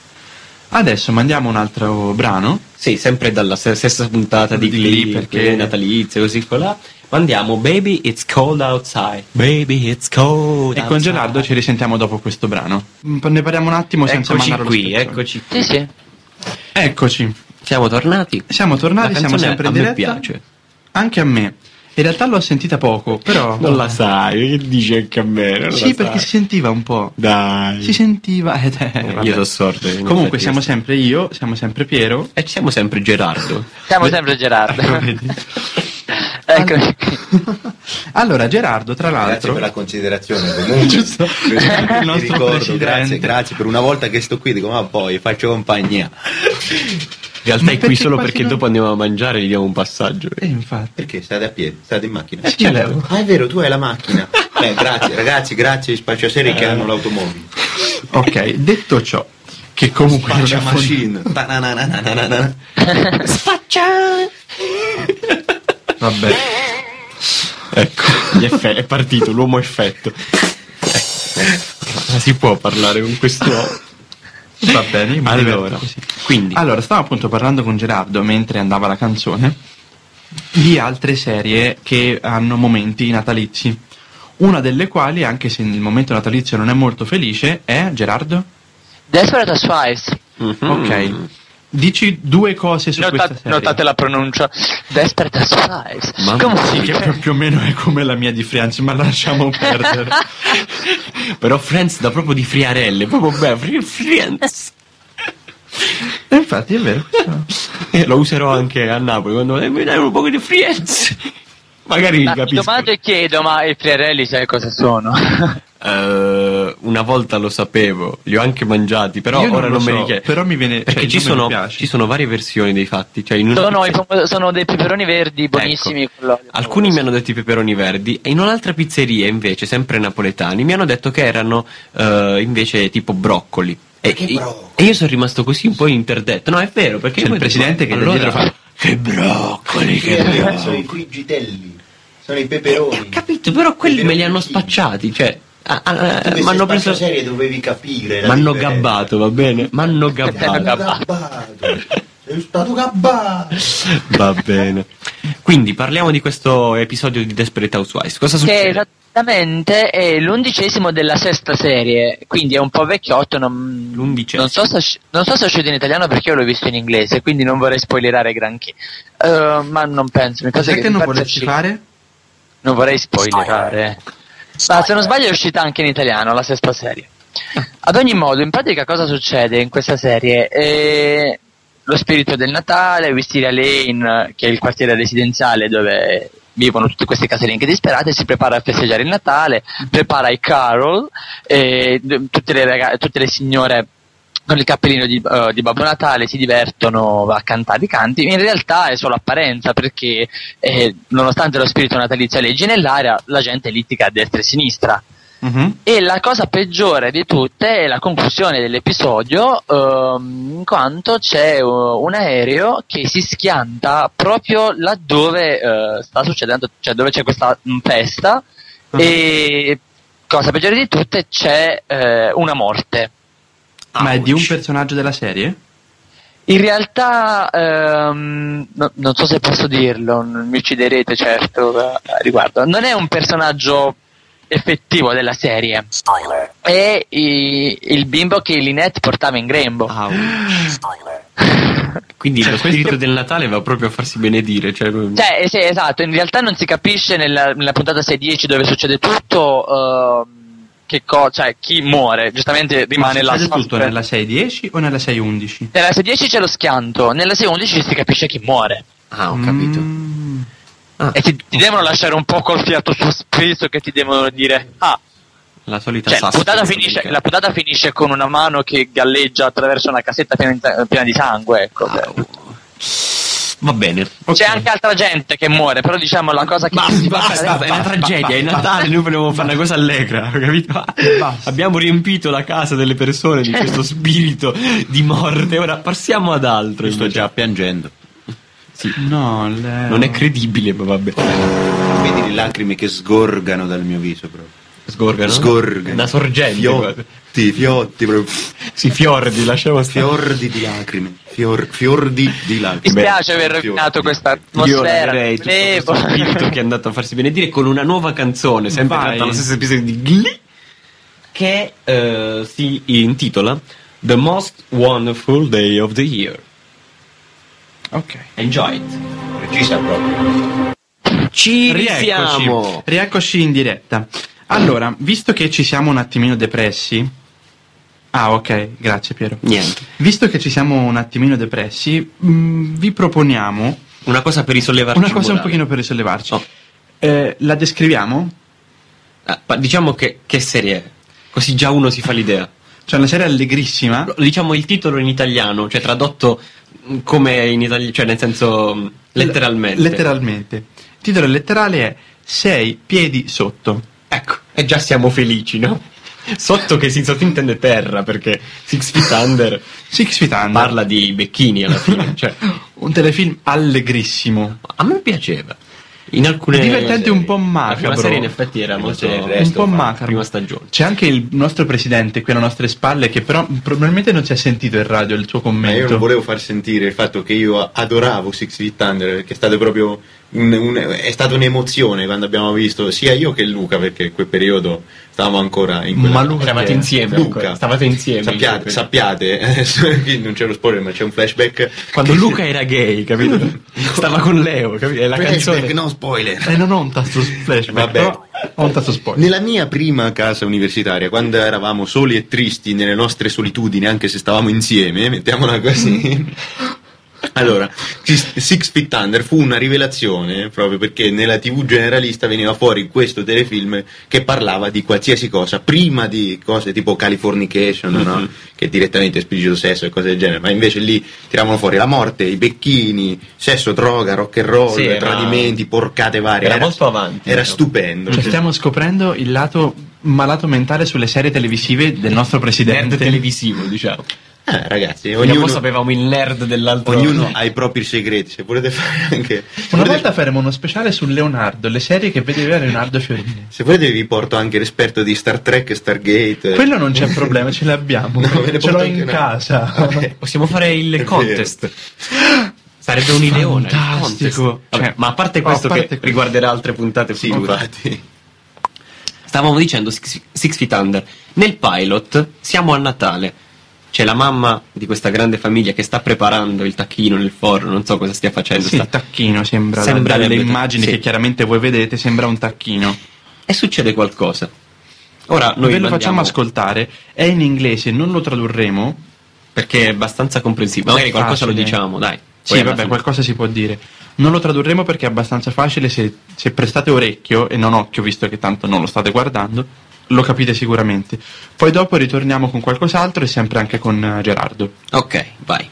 Adesso mandiamo un altro brano. Sì, sempre dalla stessa puntata di Glee, perché è natalizio, così colà. Mandiamo Baby It's Cold Outside. Baby It's Cold Outside. E con Gerardo ci risentiamo dopo questo brano. Ne parliamo un attimo senza mandare qui, eccoci qui. Sì. Eccoci. Siamo tornati, siamo sempre in diretta. A me piace. Anche a me. In realtà l'ho sentita poco, però... Non la sai, che dici anche a me? Sì, perché si sentiva un po'. Dai. Si sentiva... io so sordo. Comunque siamo sempre io, siamo sempre Piero. E siamo sempre Gerardo. Siamo sempre Gerardo. Eccoci. Allora, Gerardo, tra l'altro... Grazie per la considerazione, comunque. Giusto. Il nostro ricordo, grazie. Per una volta che sto qui dico, ma poi faccio compagnia. In realtà è qui solo perché dopo andiamo a mangiare e gli diamo un passaggio. Infatti. Perché state a piedi? State in macchina? Certo. Ah, è vero, tu hai la macchina. Grazie, ragazzi, grazie ai spacciaserri che hanno l'automobile. Ok, detto ciò, che comunque Spaccia machine. Spaccia! Vabbè. Ecco, è partito l'uomo effetto. Ma si può parlare con quest'uomo? Va bene, allora stavo appunto parlando con Gerardo mentre andava la canzone di altre serie che hanno momenti natalizi, una delle quali, anche se il momento natalizio non è molto felice, è, Gerardo? Desperate Housewives. Ok, dici 2 cose su questa serie. Notate la pronuncia. Desperate Housewives. Sì, che più o meno è come la mia di Friends, ma lasciamo perdere. Però Friends dà proprio di friarelle, proprio beh, Friends. Infatti è vero. Lo userò anche a Napoli quando mi dai un po' di Friends. Magari capisco. Domando e chiedo, ma i friarelli sai cosa sono? Una volta lo sapevo, li ho anche mangiati, però ora non me li chiedo. Però mi viene, perché ci sono varie versioni dei fatti. Cioè sono dei peperoni verdi buonissimi. Ecco, alcuni mi hanno detto i peperoni verdi, e in un'altra pizzeria invece, sempre napoletani, mi hanno detto che erano invece tipo broccoli. E io sono rimasto così un po' interdetto. No, è vero, perché c'è il presidente che dietro fa: che broccoli, che sono i frigitelli. Sono i peperoni. Capito, però quelli me li hanno spacciati, cioè... Tu m'hanno preso serie dovevi capire. m'hanno gabbato, va bene? M'hanno gabbato. Sei stato gabbato. Va bene. Quindi parliamo di questo episodio di Desperate Housewives. Cosa Che succede? esattamente è l'11° della sesta serie, quindi è un po' vecchiotto. Non so se è uscito in italiano perché io l'ho visto in inglese, quindi non vorrei spoilerare granché. Ma non penso. Cos'è che non vorresti fare? Non vorrei spoilerare. Ma se non sbaglio è uscita anche in italiano la sesta serie. Ad ogni modo, in pratica cosa succede in questa serie? Lo spirito del Natale, Wisteria Lane, che è il quartiere residenziale dove vivono tutte queste casalinghe disperate, si prepara a festeggiare il Natale, prepara i carol, tutte le signore con il cappellino di Babbo Natale si divertono a cantare i canti. In realtà è solo apparenza, perché nonostante lo spirito natalizio alleggi nell'aria, la gente litiga a destra e a sinistra. E la cosa peggiore di tutte è la conclusione dell'episodio, in quanto c'è un aereo che si schianta proprio laddove sta succedendo, cioè dove c'è questa festa, e cosa peggiore di tutte c'è una morte. Ma è di un personaggio della serie? In realtà non so se posso dirlo, mi ucciderete certo a riguardo. Non è un personaggio effettivo della serie, è il bimbo che Lynette portava in grembo. Quindi lo spirito del Natale va proprio a farsi benedire, cioè sì, esatto. In realtà non si capisce nella puntata 6-10 dove succede tutto, cioè chi muore, giustamente rimane là. Succede tutto nella 6-10 o nella 6-11? Nella 6-10 c'è lo schianto, nella 6-11 si capisce chi muore. Ho capito. E ti devono lasciare un po' col fiato sospeso, che ti devono dire la solita la puntata finisce con una mano che galleggia attraverso una cassetta piena di sangue, ecco. Va bene. C'è anche altra gente che muore, però diciamo la cosa che basta, è una tragedia, è Natale, noi vogliamo fare una cosa allegra, capito? Abbiamo riempito la casa delle persone di questo spirito di morte, ora passiamo ad altro. Sto già piangendo. Sì. No, Leo. Non è credibile, ma vabbè. Vedi le lacrime che sgorgano dal mio viso proprio. Sgorgano? Una sorgente. Fiotti proprio. Sì, fiordi, lasciamo stare. Fiordi di lacrime. Fiordi di lacrime. Mi spiace aver rovinato questa atmosfera. Io tutto questo spirito che è andato a farsi benedire con una nuova canzone, sempre tratta allo stesso episodio di Glee, che si intitola The Most Wonderful Day of the Year. Ok. Enjoy it. Precisa proprio. Ci risiamo. Rieccoci in diretta. Allora, visto che ci siamo un attimino depressi. Ok, grazie Piero. Niente. Visto che ci siamo un attimino depressi, vi proponiamo una cosa per risollevarci. Una cosa un pochino per risollevarci. La descriviamo? Diciamo che serie è, così già uno si fa l'idea. Cioè una serie allegrissima. Diciamo il titolo in italiano, cioè tradotto come in italiano, cioè nel senso letteralmente. Letteralmente. Il titolo letterale è 6 piedi sotto. Ecco, e già siamo felici, no? Sotto che si sottintende terra, perché Six Feet Under parla di becchini alla fine, cioè un telefilm allegrissimo. A me piaceva. In alcune divertente, un po' macabro. La serie in effetti era molto un po' macabro. Prima stagione. C'è anche il nostro presidente qui alle nostre spalle, che però probabilmente non si è sentito in radio il suo commento. Ma io non volevo far sentire il fatto che io adoravo Six Feet Under, perché è stato proprio è stata un'emozione quando abbiamo visto, sia io che Luca, perché in quel periodo stavamo ancora in quella... Ma Luca stavate insieme. Luca, stavate insieme. Sappiate, non c'è lo spoiler, ma c'è un flashback. Quando Luca era gay, capito? Stava con Leo, capito? La flashback, canzone. no spoiler. Non ho un tasto flashback. Vabbè. Però ho un tasto spoiler. Nella mia prima casa universitaria, quando eravamo soli e tristi nelle nostre solitudini, anche se stavamo insieme, mettiamola così. Allora, Six Feet Under fu una rivelazione, proprio perché nella TV generalista veniva fuori questo telefilm che parlava di qualsiasi cosa, prima di cose tipo Californication, no? Che è direttamente esplicito sesso e cose del genere, ma invece lì tiravano fuori la morte, i becchini, sesso, droga, rock and roll, tradimenti, porcate varie. Era molto avanti. Era stupendo. Cioè, stiamo scoprendo il lato malato mentale sulle serie televisive del nostro presidente. Televisivo, diciamo. Ragazzi, Ognuno sapevamo il nerd dell'altro. Ognuno ha i propri segreti. Se volete fare anche. Una volta faremo uno speciale su Leonardo, le serie che vedeva Leonardo Fiorini. Se volete vi porto anche l'esperto di Star Trek e Stargate. Quello non c'è problema, ce l'abbiamo. Ce l'ho in casa. Possiamo fare il contest. Sarebbe un ideone. Fantastico. Vabbè, ma a parte questo, che riguarderà altre puntate future. Infatti. Stavamo dicendo Six Feet Under. Nel pilot siamo a Natale. C'è la mamma di questa grande famiglia che sta preparando il tacchino nel forno, non so cosa stia facendo. Sì, il tacchino sembra dalle immagini che chiaramente voi vedete, sembra un tacchino. E succede qualcosa. Ora noi ve lo facciamo ascoltare, è in inglese, non lo tradurremo perché è abbastanza comprensibile. Magari qualcosa lo diciamo, dai. Sì, vabbè, qualcosa si può dire. Non lo tradurremo perché è abbastanza facile, se prestate orecchio e non occhio, visto che tanto non lo state guardando, lo capite sicuramente. Poi dopo ritorniamo con qualcos'altro e sempre anche con Gerardo. Ok, vai.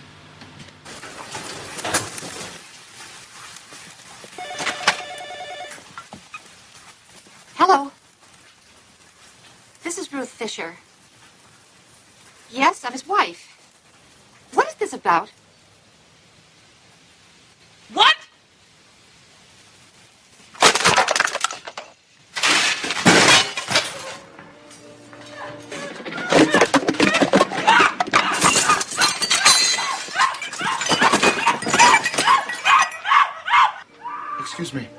Hello. This is Ruth Fisher. Yes, I'm his wife. What is this about? What? Excuse me.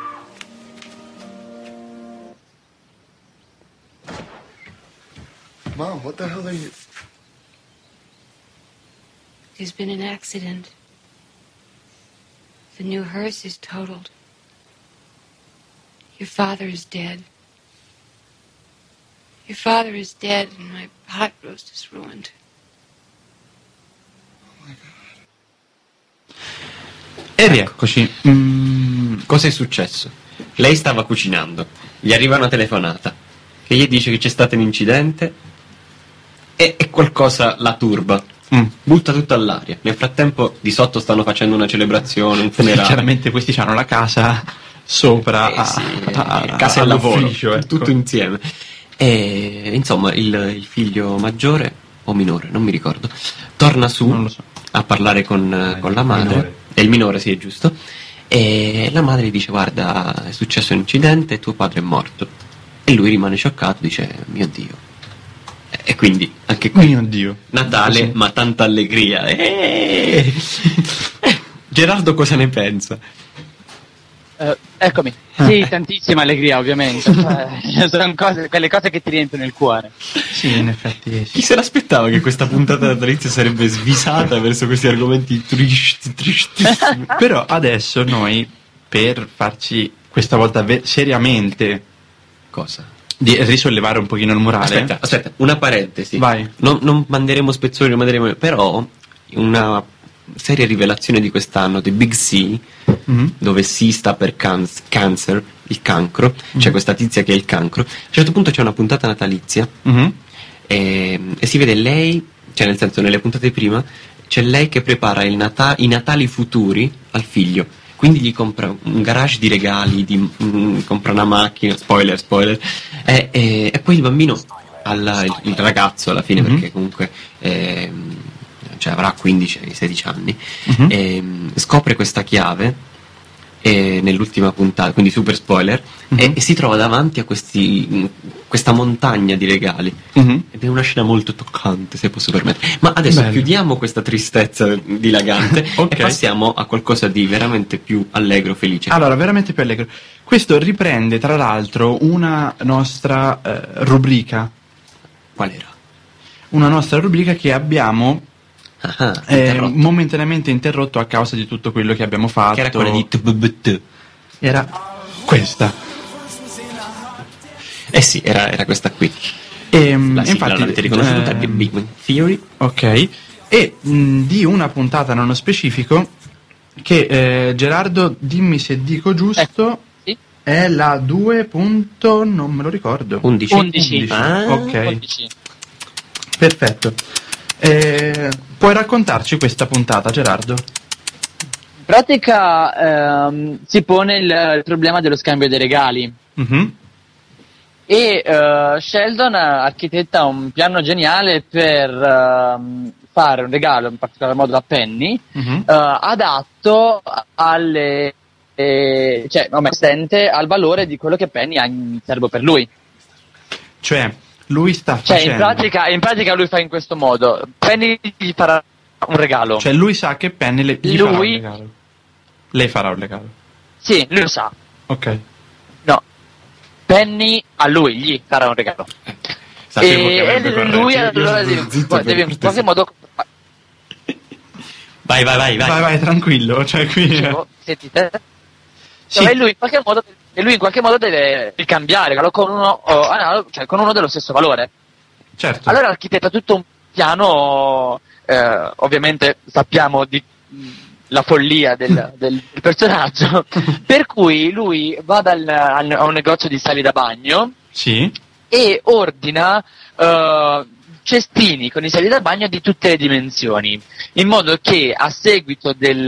Mom, what the hell are you... There's been an accident. The new hearse is totaled. Your father is dead. Your father is dead and my pot roast is ruined. E rieccoci. Cosa è successo? Lei stava cucinando, gli arriva una telefonata che gli dice che c'è stato un incidente e qualcosa la turba. Butta tutto all'aria. Nel frattempo di sotto stanno facendo una celebrazione, un funerale. Chiaramente questi hanno la casa sopra, casa e lavoro, ecco. tutto insieme. E insomma il figlio maggiore o minore, non mi ricordo, torna su a parlare con la madre. Minore. È il minore, sì, è giusto. E la madre gli dice: guarda, è successo un incidente e tuo padre è morto. E lui rimane scioccato, dice: mio Dio. E quindi anche qui mio Dio, Natale, sì, ma tanta allegria. Gerardo cosa ne pensa? Eccomi. Sì, tantissima allegria, ovviamente. Sono quelle cose che ti riempiono il cuore. Sì, in effetti. Sì. Chi se l'aspettava che questa puntata natalizia sarebbe svisata verso questi argomenti tristissimi? Però adesso noi, per farci questa volta seriamente cosa? Di risollevare un pochino il morale. Aspetta, una parentesi. Vai. Non manderemo spezzoni, però una seria rivelazione di quest'anno, The Big C, dove C sta per cancer, il cancro, c'è questa tizia che è il cancro. A un certo punto c'è una puntata natalizia e si vede lei, cioè nel senso nelle puntate prima, c'è lei che prepara i natali futuri al figlio. Quindi gli compra un garage di regali, compra una macchina, spoiler, e poi il bambino, il ragazzo alla fine, perché comunque cioè avrà 15-16 anni, scopre questa chiave nell'ultima puntata, quindi super spoiler, e si trova davanti a questa montagna di regali, ed è una scena molto toccante, se posso permettere. Ma adesso chiudiamo questa tristezza dilagante e passiamo a qualcosa di veramente più allegro, felice. Allora, veramente più allegro. Questo riprende tra l'altro una nostra rubrica. Qual era? Una nostra rubrica che abbiamo momentaneamente interrotto a causa di tutto quello che abbiamo fatto. Che era quella di TBBT. Era questa. Sì, era questa qui. Infatti l'avete riconosciuta, Big Bang Theory. Ok. E di una puntata nello specifico che Gerardo, dimmi se dico giusto, sì. È la 2. Non me lo ricordo. 11. Ok. 11. Perfetto. Puoi raccontarci questa puntata, Gerardo? In pratica si pone il problema dello scambio dei regali. e Sheldon architetta un piano geniale per fare un regalo, in particolar modo a Penny, adatto alle assistente al valore di quello che Penny ha in serbo per lui. Cioè, lui sta facendo... in pratica lui fa in questo modo. Penny gli farà un regalo. Cioè, lui sa che Penny gli farà un regalo. Lei farà un regalo. Sì, lui lo sa. Ok. No. Penny a lui gli farà un regalo. E lui allora deve in qualche modo... Vai, tranquillo. Cioè, qui... Sentite? Sì. E lui in qualche modo deve ricambiare con uno, con uno dello stesso valore. Certo. Allora architetta tutto un piano, ovviamente sappiamo la follia del personaggio, per cui lui va a un negozio di sali da bagno, sì, e ordina cestini con i sali da bagno di tutte le dimensioni, in modo che a seguito del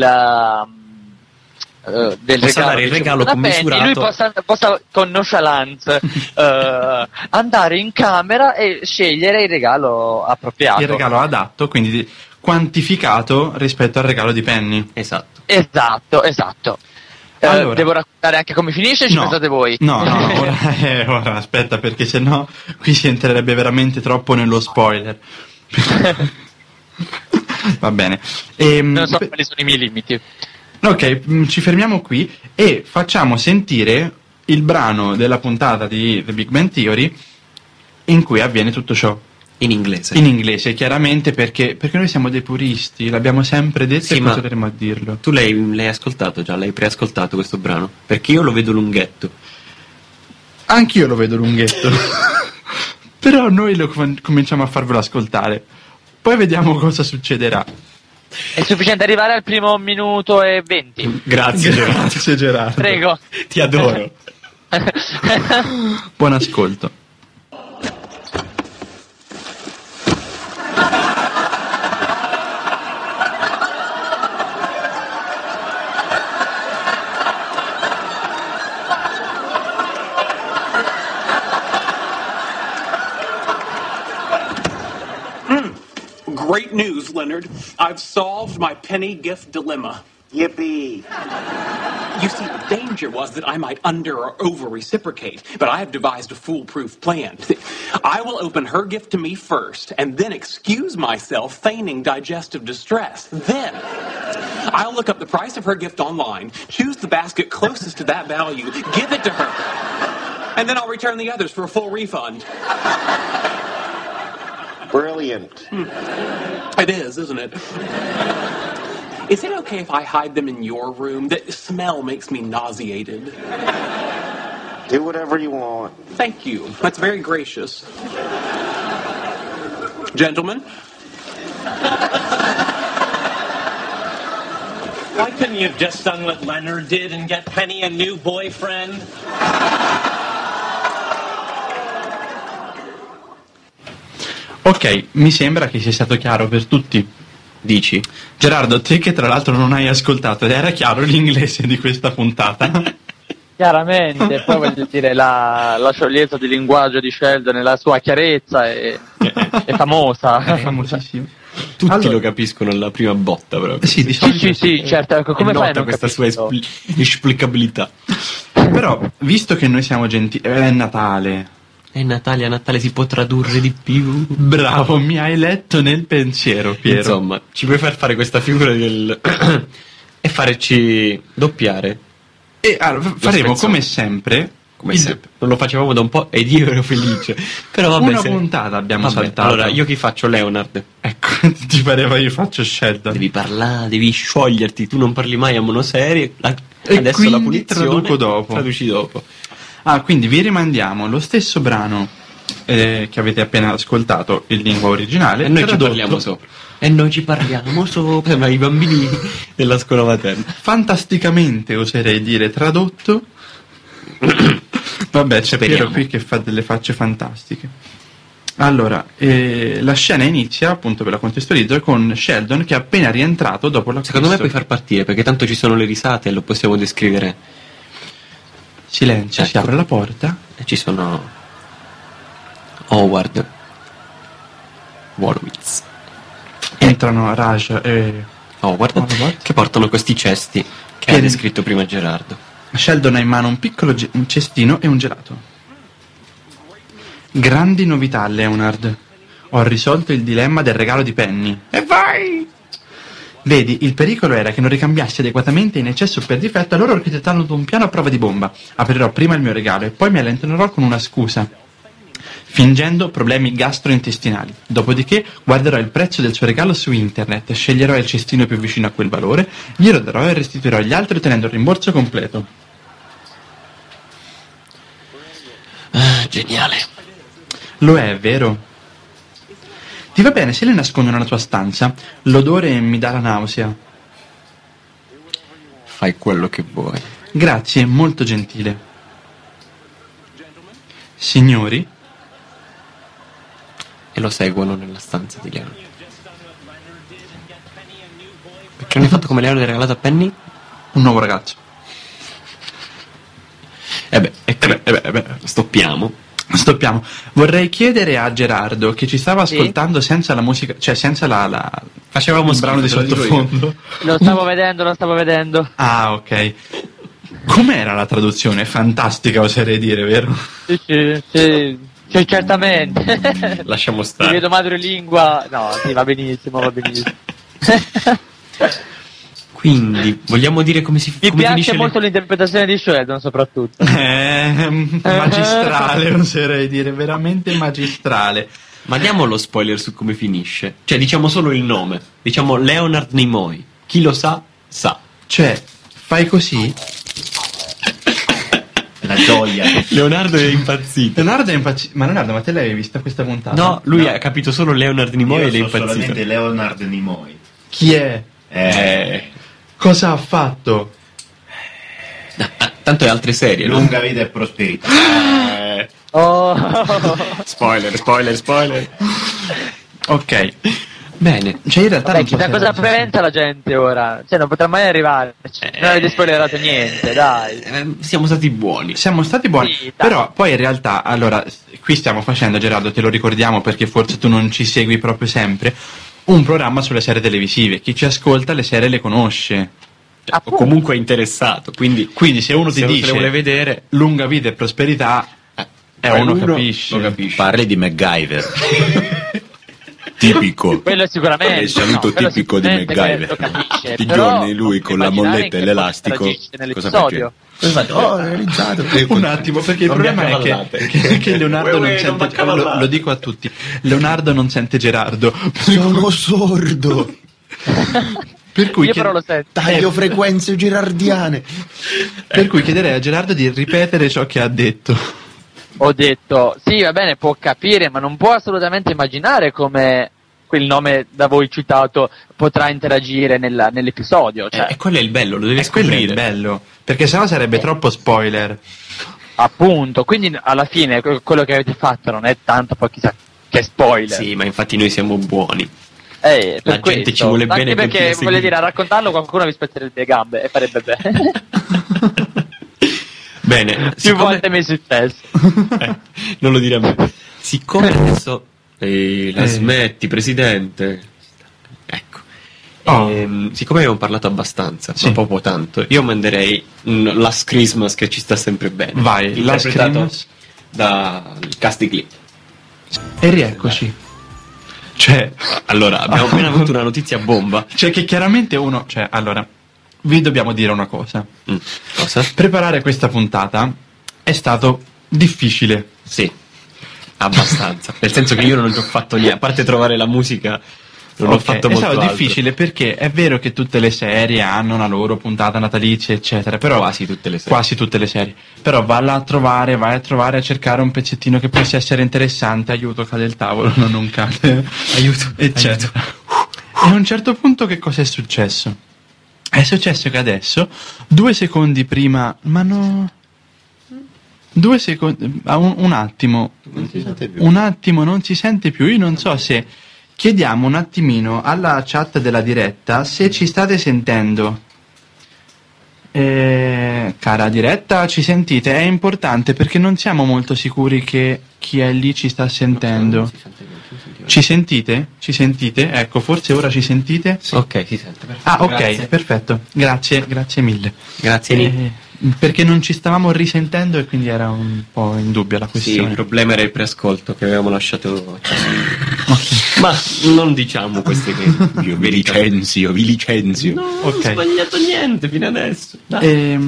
regalo commisurato, lui possa con nonchalance andare in camera e scegliere il regalo appropriato, il regalo adatto, quindi quantificato rispetto al regalo di Penny. Esatto. Allora, devo raccontare anche come finisce? Ci pensate voi? No, ora aspetta, perché sennò qui si entrerebbe veramente troppo nello spoiler. Va bene. Non so quali sono i miei limiti. Ok, ci fermiamo qui e facciamo sentire il brano della puntata di The Big Bang Theory in cui avviene tutto ciò. In inglese. In inglese, chiaramente, perché noi siamo dei puristi, l'abbiamo sempre detto, e continueremo a dirlo. Tu l'hai ascoltato già, l'hai preascoltato questo brano? Perché io lo vedo lunghetto. Anch'io lo vedo lunghetto. Però noi cominciamo a farvelo ascoltare. Poi vediamo cosa succederà. È sufficiente arrivare al primo minuto e 20. Grazie Gerardo. Prego. Ti adoro. Buon ascolto. Great news, Leonard. I've solved my penny gift dilemma. Yippee. You see, the danger was that I might under or over reciprocate, but I have devised a foolproof plan. I will open her gift to me first, and then excuse myself, feigning digestive distress. Then, I'll look up the price of her gift online, choose the basket closest to that value, give it to her, and then I'll return the others for a full refund. Brilliant. It is, isn't it? Is it okay if I hide them in your room? The smell makes me nauseated. Do whatever you want. Thank you. That's very gracious. Gentlemen? Why couldn't you have just done what Leonard did and get Penny a new boyfriend? Ok, mi sembra che sia stato chiaro per tutti. Dici? Gerardo, te che tra l'altro non hai ascoltato, era chiaro l'inglese di questa puntata? Chiaramente, poi voglio dire, la sciogliezza di linguaggio di Sheldon e la sua chiarezza è famosa. È famosissima. Tutti lo capiscono alla prima botta, proprio. Sì, sì, certo. Ecco, come fai a non questa sua capirlo? esplicabilità? Però, visto che noi siamo gentili, è Natale. È Natale, a Natale si può tradurre di più. Bravo, mi hai letto nel pensiero, Piero. Insomma, ci puoi far fare questa figura e farci doppiare. E allora, faremo come sempre. Non lo facevamo da un po' ed io ero felice. Però vabbè, una puntata abbiamo saltato. Allora, io chi faccio? Leonard. Ecco, ti pareva io faccio Sheldon. Devi parlare, devi scioglierti. Tu non parli mai a monoserie. E adesso la punizione traduci dopo. Ah, quindi vi rimandiamo lo stesso brano che avete appena ascoltato in lingua originale. E noi ci parliamo sopra. E noi ci parliamo sopra, ma i bambini della scuola materna. Fantasticamente, oserei dire, tradotto. Vabbè, c'è Piero qui che fa delle facce fantastiche. Allora, la scena inizia, appunto ve la contestualizzo, con Sheldon che è appena rientrato dopo la Secondo me puoi far partire, perché tanto ci sono le risate e lo possiamo descrivere. Silenzio, si apre la porta e ci sono Howard Wolowitz. Entrano Raj e Howard che portano questi cesti che ha descritto prima Gerardo. Sheldon ha in mano un piccolo cestino e un gelato. Grandi novità, Leonard. Ho risolto il dilemma del regalo di Penny. E vai! Vedi, il pericolo era che non ricambiassi adeguatamente in eccesso per difetto, allora ho architettato un piano a prova di bomba. Aprirò prima il mio regalo e poi mi allontaninerò con una scusa, fingendo problemi gastrointestinali. Dopodiché guarderò il prezzo del suo regalo su internet, sceglierò il cestino più vicino a quel valore, glielo darò e restituirò gli altri ottenendo il rimborso completo. Geniale. Lo è, vero? Ti va bene se le nascondo nella tua stanza? L'odore mi dà la nausea. Fai quello che vuoi. Grazie, molto gentile. Signori? E lo seguono nella stanza di Leonard. Perché non hai fatto come Leonard ha regalato a Penny? Un nuovo ragazzo. Stoppiamo. Vorrei chiedere a Gerardo, che ci stava ascoltando senza la musica, cioè senza facevamo il brano di sottofondo. Lo stavo vedendo. Ah, ok. Com'era la traduzione? Fantastica, oserei dire, vero? Sì, certamente. Lasciamo Ti stare. vedo madrelingua. No, sì, va benissimo. Quindi, vogliamo dire come Mi piace molto l'interpretazione di Sheldon, soprattutto. Magistrale, oserei dire, veramente magistrale. Ma diamo lo spoiler su come finisce. Cioè, diciamo solo il nome. Diciamo Leonard Nimoy. Chi lo sa, sa. Cioè, fai così. La gioia. Leonardo è impazzito. Ma Leonardo, ma te l'hai vista questa puntata? No, lui ha capito solo Leonard Nimoy e l'è impazzito. Solamente Leonard Nimoy. Chi è? Cosa ha fatto? Tanto è altre serie. Lunga vita e prosperità. Spoiler. Ok. Bene, cioè in realtà Vabbè, chissà cosa pensa la gente ora. Cioè, non potrà mai arrivare. Non avete spoilerato niente, dai. Siamo stati buoni. Sì, però poi in realtà, allora, qui stiamo facendo, Gerardo, te lo ricordiamo perché forse tu non ci segui proprio sempre, un programma sulle serie televisive. Chi ci ascolta le serie le conosce. O comunque è interessato. Quindi se uno ti dice le vuole vedere, lunga vita e prosperità, uno capisce. Lo capisce. Parli di MacGyver. Tipico. Quello sicuramente. Il saluto tipico di MacGyver. Tutti i giorni lui con la molletta e l'elastico. Cosa faceva? Realizzato. Un attimo, perché il problema è che Leonardo non sente. Lo dico a tutti. Leonardo non sente Gerardo. Sono sordo. Per cui io però lo sento. Taglio frequenze gerardiane. Per cui chiederei a Gerardo di ripetere ciò che ha detto. Ho detto, sì, va bene, può capire, ma non può assolutamente immaginare come quel nome da voi citato potrà interagire nell'episodio. Cioè. E quello è il bello, lo devi quello scoprire. è il bello, perché sennò sarebbe troppo spoiler. Appunto, quindi alla fine quello che avete fatto non è tanto poi chissà che spoiler. Sì, ma infatti noi siamo buoni. Per la gente ci vuole bene. Anche perché, voglio dire, a raccontarlo qualcuno vi spezzerebbe le gambe e farebbe bene. Bene, più volte mi è successo. Non lo dire a me. Siccome adesso la smetti, presidente. Ecco. Siccome abbiamo parlato abbastanza, ma proprio tanto, io manderei Last Christmas che ci sta sempre bene. Vai, Last Christmas dal cast di Glee. E rieccoci. Cioè, allora, abbiamo appena avuto una notizia bomba. Cioè che chiaramente vi dobbiamo dire una cosa. Cosa? Preparare questa puntata è stato difficile. Sì, abbastanza. Nel senso che io non ci ho fatto niente, a parte trovare la musica, non ho fatto molto altro. È stato difficile perché è vero che tutte le serie hanno una loro puntata natalizia, eccetera, però quasi tutte le serie. Però vai a trovare, a cercare un pezzettino che possa essere interessante. Aiuto, cade il tavolo, non cade. Aiuto, eccetera. E a un certo punto che cosa è successo? È successo che adesso, 2 secondi prima, ma no, 2 secondi, un attimo, non si sente più. Io non so se chiediamo un attimino alla chat della diretta se ci state sentendo. Cara diretta, ci sentite? È importante perché non siamo molto sicuri che chi è lì ci sta sentendo. Ci sentite? Ci sentite? Ecco, forse ora ci sentite? Sì. Ok, si sente. Perfetto. Ah, ok, Grazie. perfetto. Grazie mille. Grazie. Perché non ci stavamo risentendo e quindi era un po' in dubbio la Sì, questione. il problema era il preascolto che avevamo lasciato acceso. Ma non diciamo queste che Io vi licenzio. No, Ok. non ho sbagliato niente fino adesso. Dai.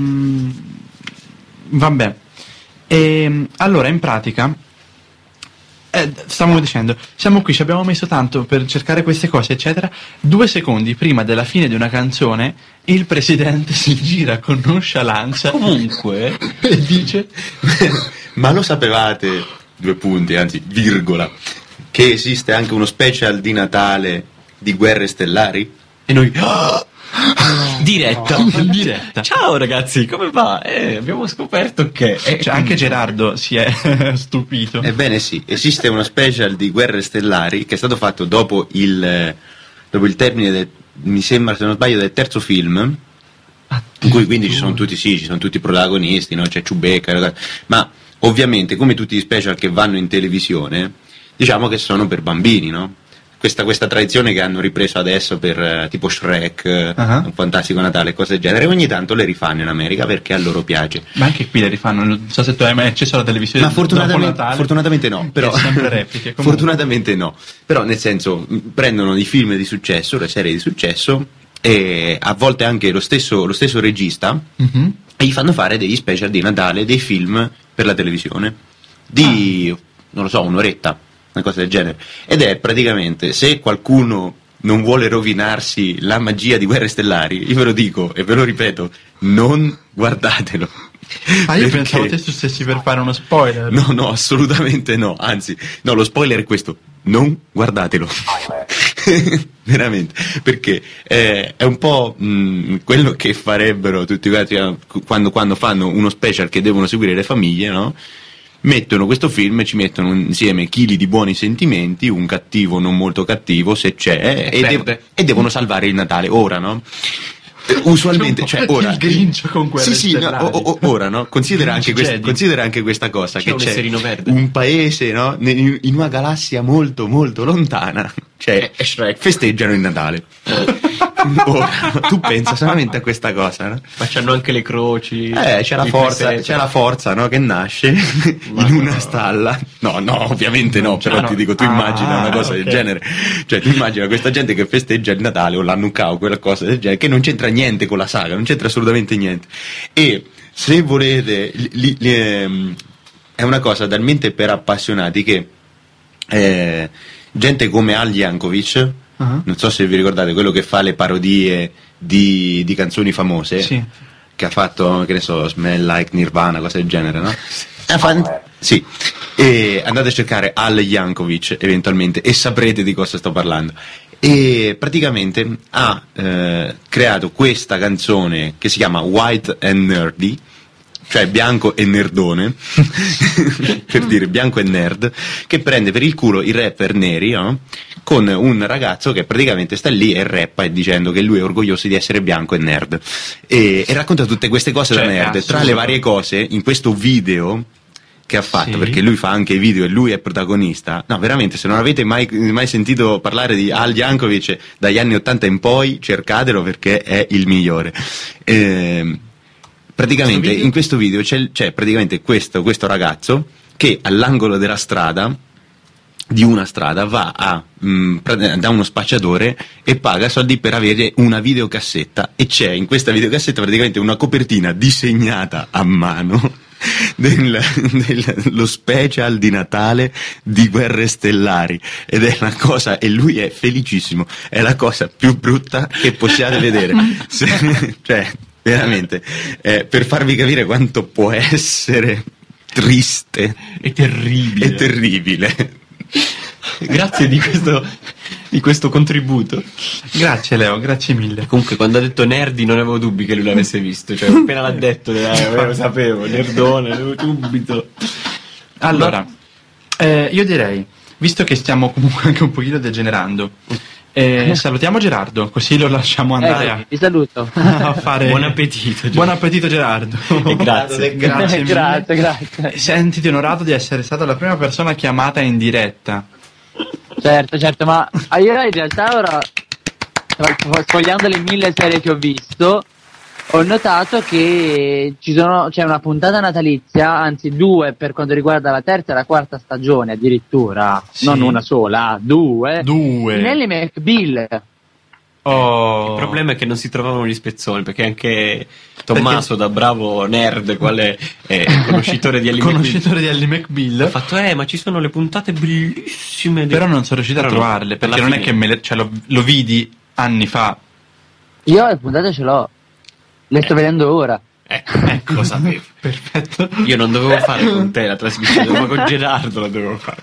Vabbè. Allora, in pratica, stavamo dicendo, siamo qui, ci abbiamo messo tanto per cercare queste cose, eccetera. 2 secondi prima della fine di una canzone, il presidente si gira con nonchalance comunque e dice: ma lo sapevate, 2 punti, anzi virgola, che esiste anche uno special di Natale di Guerre Stellari? E noi diretta. Diretta. Ciao ragazzi, come va? Abbiamo scoperto che Cioè, anche Gerardo si è stupito. Ebbene sì, esiste uno special di Guerre Stellari che è stato fatto dopo il termine mi sembra, se non sbaglio, del terzo film, in cui quindi ci sono tutti i protagonisti, no? C'è Chewbacca, ma ovviamente come tutti gli special che vanno in televisione, diciamo che sono per bambini, no? Questa tradizione che hanno ripreso adesso per tipo Shrek, Un Fantastico Natale, cose del genere, ogni tanto le rifanno in America perché a loro piace. Ma anche qui le rifanno, non so se tu hai mai acceso alla televisione. Ma fortunatamente no, però sempre repliche. Comunque. Fortunatamente no, però nel senso prendono i film di successo, le serie di successo e a volte anche lo stesso regista e gli fanno fare degli special di Natale, dei film per la televisione di non lo so, un'oretta, una cosa del genere, ed è praticamente, se qualcuno non vuole rovinarsi la magia di Guerre Stellari, io ve lo dico e ve lo ripeto, non guardatelo. Io pensavo te stessi per fare uno spoiler. No, assolutamente no, anzi, no, lo spoiler è questo: non guardatelo. Veramente, perché è un po' quello che farebbero tutti quando fanno uno special che devono seguire le famiglie, no? Mettono questo film e ci mettono insieme chili di buoni sentimenti, un cattivo non molto cattivo se c'è, e devono salvare il Natale ora, no? Usualmente, cioè ora il Grinch con Guerre Stellari. Ora, no? Considera anche questa cosa, che un c'è esserino verde. un paese, no? In una galassia molto molto lontana, cioè festeggiano il Natale. Ora, tu pensa solamente a questa cosa, no? Ma c'hanno anche le croci. C'è la forza, no? Che nasce in una stalla. No, ovviamente no, però ti dico, tu immagina una cosa del genere. Cioè, tu immagina questa gente che festeggia il Natale o l'Hanukkah o quella cosa del genere, che non c'entra niente con la saga, non c'entra assolutamente niente. E se volete, è una cosa talmente per appassionati che gente come Al Yankovic, non so se vi ricordate, quello che fa le parodie di canzoni famose, sì, che ha fatto, che ne so, Smell Like Nirvana, cose del genere, no? Sì, e andate a cercare Al Yankovic eventualmente e saprete di cosa sto parlando. E praticamente ha creato questa canzone che si chiama White and Nerdy, cioè bianco e nerdone, per dire bianco e nerd, che prende per il culo i rapper neri, no? Con un ragazzo che praticamente sta lì e rappa e dicendo che lui è orgoglioso di essere bianco e nerd, e racconta tutte queste cose da nerd. Tra le varie cose, in questo video che ha fatto, perché lui fa anche i video e lui è protagonista, no, veramente, se non avete mai sentito parlare di Al Yankovic dagli anni 80 in poi, cercatelo perché è il migliore. Praticamente in questo video c'è praticamente questo ragazzo che all'angolo della strada, di una strada, va da uno spacciatore e paga soldi per avere una videocassetta, e c'è in questa videocassetta praticamente una copertina disegnata a mano dello special di Natale di Guerre Stellari, ed è una cosa, e lui è felicissimo, è la cosa più brutta che possiate vedere. Cioè, veramente, per farvi capire quanto può essere triste e terribile. Grazie di questo contributo. Grazie Leo, grazie mille. Comunque, quando ha detto nerdi non avevo dubbi che lui l'avesse visto, cioè appena l'ha detto lo sapevo, nerdone, subito. Allora, io direi, visto che stiamo comunque anche un pochino degenerando, Salutiamo Gerardo, così lo lasciamo andare Ti saluto. a fare. Buon appetito. Buon appetito Gerardo. E grazie. Grazie mille. grazie. Sentiti onorato di essere stata la prima persona chiamata in diretta. Certo, ma io in realtà ora, sfogliando le 1000 serie che ho visto, ho notato che c'è una puntata natalizia, anzi 2 per quanto riguarda la terza e la quarta stagione addirittura, non una sola, 2. Nelly McBeal. Il problema è che non si trovavano gli spezzoni, perché anche Tommaso, da bravo nerd, quale è conoscitore di Ellie McBeal, ha fatto ma ci sono le puntate bellissime. Però non sono riuscito a trovarle, perché non è che lo vidi anni fa. Io le puntate ce l'ho. Le sto vedendo ora. Ecco, sapevo. Perfetto. Io non dovevo fare con te la trasmissione, ma con Gerardo la dovevo fare.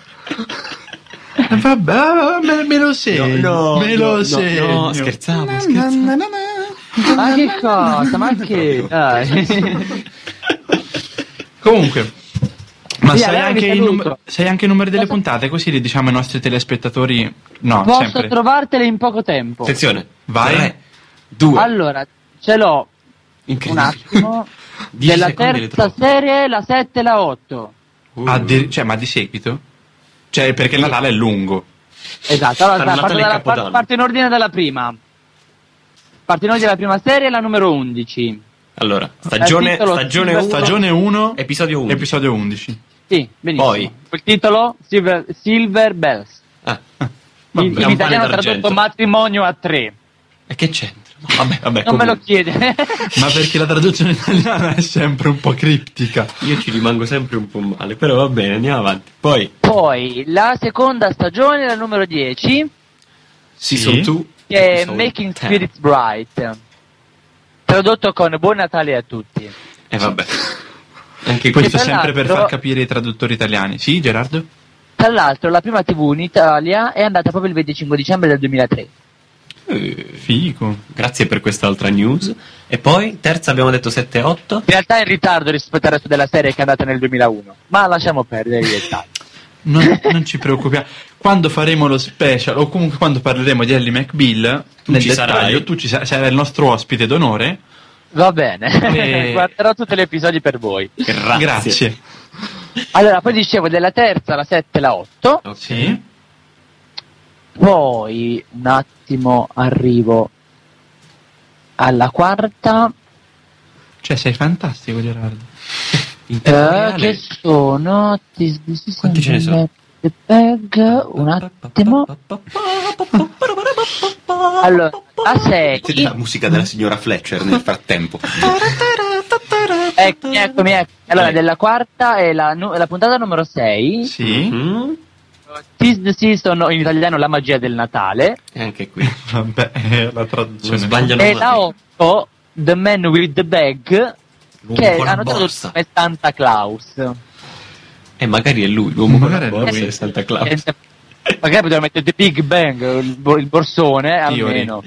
Vabbè, me lo segno. No, scherzavo. Ma che cosa? Ma che? Dai. Comunque, ma Sì, sai allora anche il numero delle puntate? Così li diciamo ai nostri telespettatori. No, Posso sempre. trovartele in poco tempo. Attenzione. Vai. 3, 2. Allora, ce l'ho. Un attimo. Della terza serie, la 7 e la 8. Ma di seguito? Cioè, perché il Natale è lungo. Esatto, allora parto in ordine dalla prima. Parto in ordine dalla prima serie, la numero 11. Allora, stagione 1, episodio 11. Episodio 11. Sì, benissimo. Poi il titolo Silver Bells. In italiano tradotto Matrimonio a 3. E che c'entra? Vabbè, non me lo chiede. Ma perché la traduzione italiana è sempre un po' criptica. Io ci rimango sempre un po' male, però va bene, andiamo avanti. Poi la seconda stagione, la numero 10. Season 2. Che è Making Spirits Bright. Tradotto con Buon Natale a tutti. E vabbè. Anche questo sempre per far capire i traduttori italiani. Sì, Gerardo? Tra l'altro la prima TV in Italia è andata proprio il 25 dicembre del 2003. Figo. Grazie per quest'altra news. E poi, terza abbiamo detto 7 e 8. In realtà è in ritardo rispetto al resto della serie che è andata nel 2001. Ma lasciamo perdere i dettagli. Non ci preoccupiamo. Quando faremo lo special, o comunque quando parleremo di Ellie McBeal, nel dettaglio, tu ci sarai il nostro ospite d'onore. Va bene. Guarderò tutti gli episodi per voi. Grazie. Allora, poi dicevo della terza, la 7 e la 8. Sì. Poi un attimo arrivo alla quarta. Cioè sei fantastico, Gerardo. Che sono quanti ce ne sono? Un attimo. Allora, la 6. Senti la musica della signora Fletcher nel frattempo. Eccomi. Allora, della quarta è la puntata numero 6. Sì. Tis the Season, in italiano La magia del Natale. E anche qui. Vabbè, la traduzione. Sbagliano. E la 8, The Man with the Bag, che hanno tradotto come Santa Claus. E magari è lui, l'uomo con la borsa è Santa Claus. Magari potevano mettere The Big Bang, il borsone, almeno.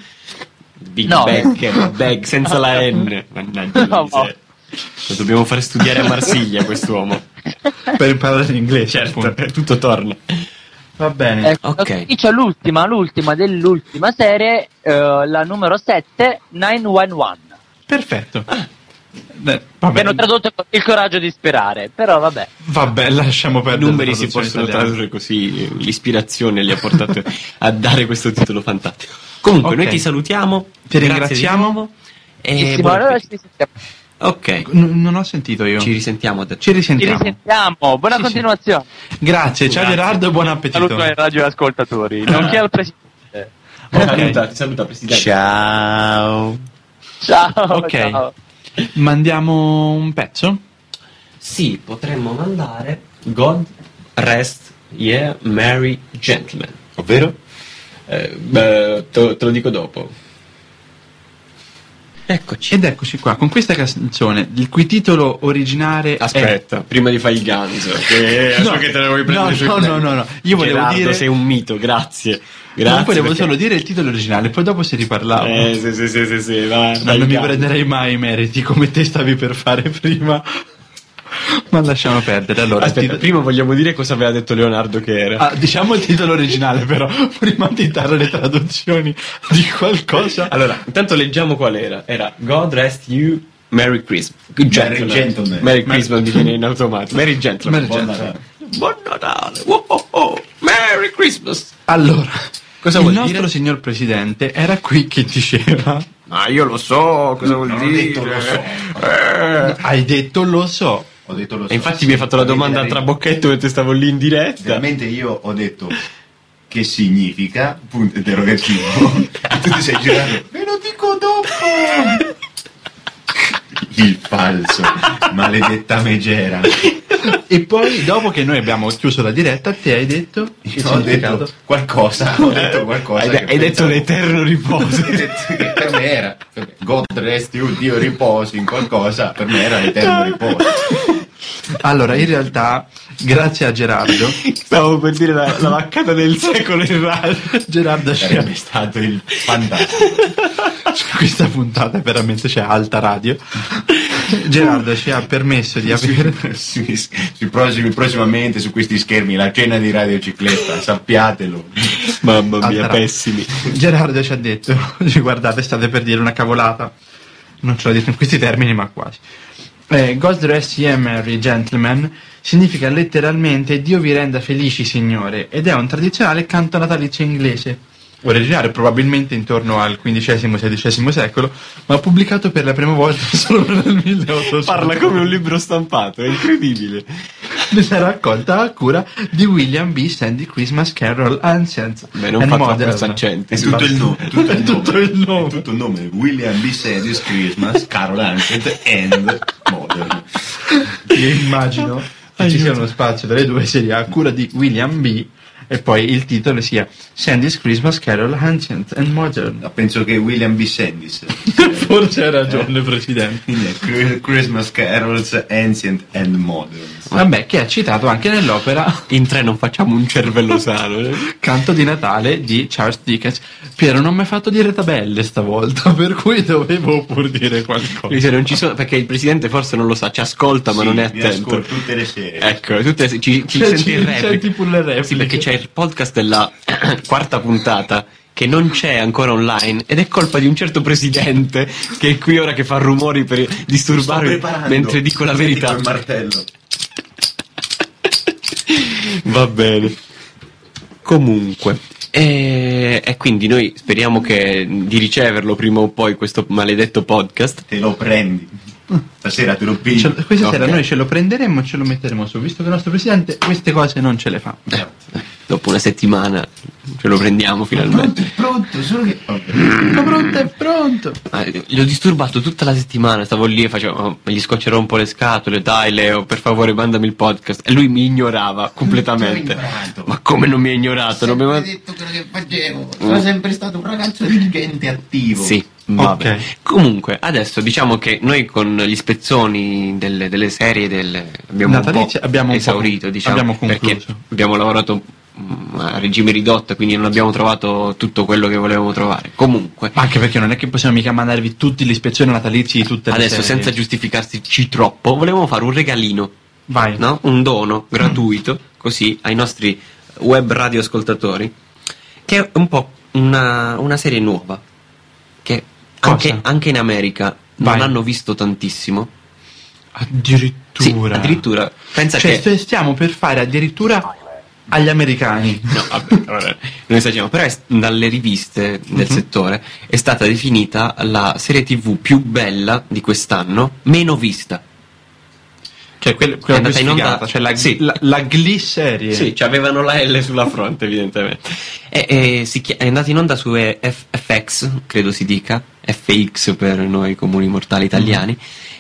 Bag senza la N. Mannaggia. Lo dobbiamo fare studiare a Marsiglia quest'uomo. Per imparare l'inglese, certo, tutto torna. Va bene. Ok. Qui c'è l'ultima dell'ultima serie, la numero 7, 911. Perfetto. Hanno tradotto Il coraggio di sperare, però vabbè. Vabbè, lasciamo perdere. I numeri si possono tradurre così, l'ispirazione li ha portato a dare questo titolo fantastico. Comunque, noi ti salutiamo, ti ringraziamo e allora ci risentiamo. Ok. Non ho sentito io. Ci risentiamo. Buona continuazione. Grazie, ciao Gerardo e buon appetito. Saluto ai radioascoltatori, nonché al presidente. Ti saluta presidente. Ciao. Ok. Ciao. Mandiamo un pezzo? Sì, potremmo mandare God Rest Ye Merry Gentlemen. Ovvero? Te lo dico dopo. Eccoci. Ed eccoci qua, con questa canzone, il cui titolo originale Aspetta, prima di fare il ganzo, che so che te ne vuoi prendere No. Io volevo Gerardo, dire... sei un mito, grazie. Comunque volevo solo dire il titolo originale, poi dopo si riparlava. Sì, vai. Non mi prenderei mai i meriti come te stavi per fare prima. Ma lasciamo perdere. Allora, aspetta, prima vogliamo dire cosa aveva detto Leonardo che era. Diciamo il titolo originale, però, prima di dare le traduzioni di qualcosa. Allora, intanto leggiamo qual era. Era God Rest You, Merry Christmas. Gentleman. Merry Christmas mi viene in automatico. Merry Gentleman. Buon Natale. Merry Christmas. Allora, cosa il vuol nostro dire? signor Presidente era qui che diceva: ma io lo so, cosa vuol Non ho dire? detto lo so. Hai detto lo so. Ho detto lo so. E infatti mi hai fatto la domanda a trabocchetto mentre stavo lì in diretta. Veramente io ho detto che significa, punto interrogativo. E tu ti sei girato. Ve lo dico dopo. Il falso, maledetta megera. E poi, dopo che noi abbiamo chiuso la diretta, te hai detto che Ho detto qualcosa. Ho detto qualcosa. Hai detto l'eterno riposo. Che per me era God rest you, Dio riposi in qualcosa. Per me era l'eterno riposo. Allora, in realtà, grazie a Gerardo, stavo per dire la vaccata del secolo in radio. Gerardo Sarebbe stato il fantastico. Questa puntata veramente c'è alta radio. Gerardo ci ha permesso di avere prossimamente su questi schermi la cena di Radio Cicletta, sappiatelo. Mamma mia, pessimi. Gerardo ci ha detto: guardate, state per dire una cavolata, non ce l'ho detto in questi termini, ma quasi. God rest ye merry gentlemen significa letteralmente Dio vi renda felici, signore, ed è un tradizionale canto natalizio inglese, originario probabilmente intorno al XV-XVI secolo, ma pubblicato per la prima volta solo nel 1800. Parla come un libro stampato, è incredibile. Nella raccolta a cura di William B. Sandy Christmas Carol Ancient. Beh, non fa questo accento. È tutto il nome. Tutto il nome. William B. Sandy's Christmas Carol Ancient and Modern. Io immagino che ci sia uno spazio tra le due serie a cura di William B. e poi il titolo sia Sandy's Christmas Carol Ancient and Modern. Penso che William B. Sandy's forse hai ragione, Presidente. Christmas Carols Ancient and Modern. Vabbè, che è citato anche nell'opera In tre non facciamo un cervello sano. Canto di Natale di Charles Dickens. Piero, non mi hai fatto dire tabelle stavolta, per cui dovevo pur dire qualcosa. Non ci sono, perché il Presidente forse non lo sa, ci ascolta ma non è attento. Ascolto tutte le sere. Ecco, ci senti il rap. Senti pure le repliche. Sì, perché c'è il podcast della quarta puntata che non c'è ancora online ed è colpa di un certo Presidente che è qui ora che fa rumori per disturbarmi mentre dico la verità. Il martello. Va bene. Comunque e quindi noi speriamo di riceverlo prima o poi questo maledetto podcast. Te lo prendi. Stasera te lo pigli. Questa sera noi ce lo prenderemo e ce lo metteremo su, visto che il nostro Presidente queste cose non ce le fa. Dopo una settimana ce lo prendiamo finalmente. Pronto, solo che È pronto. Gli ho disturbato tutta la settimana, stavo lì e facevo gli scoccerò un po' le scatole, dai Leo, per favore mandami il podcast. E lui mi ignorava completamente. Ma come non mi ha ignorato? Non mi ha detto quello che facevo. Sono sempre stato un ragazzo diligente e attivo. Sì. Vabbè. Okay. Comunque adesso diciamo che noi con gli spezzoni delle serie abbiamo natalizie abbiamo esaurito, diciamo, abbiamo concluso. Perché abbiamo lavorato a regime ridotto, quindi non abbiamo trovato tutto quello che volevamo trovare. Comunque, anche perché non è che possiamo mica mandarvi tutti gli spezzoni natalizi di tutte le adesso serie. Senza giustificarci troppo, volevamo fare un regalino. Vai. No? Un dono gratuito così ai nostri web radioascoltatori, che è un po' una serie nuova che anche in America non hanno visto tantissimo. Addirittura. Sì, addirittura. Pensa che stiamo per fare addirittura agli americani. No, vabbè, non esageriamo, però dalle riviste del settore è stata definita la serie TV più bella di quest'anno, meno vista. Cioè quella più sfigata, cioè la Glee serie. Sì, avevano la L sulla fronte evidentemente. È andata in onda su FX, credo si dica, FX per noi comuni mortali italiani,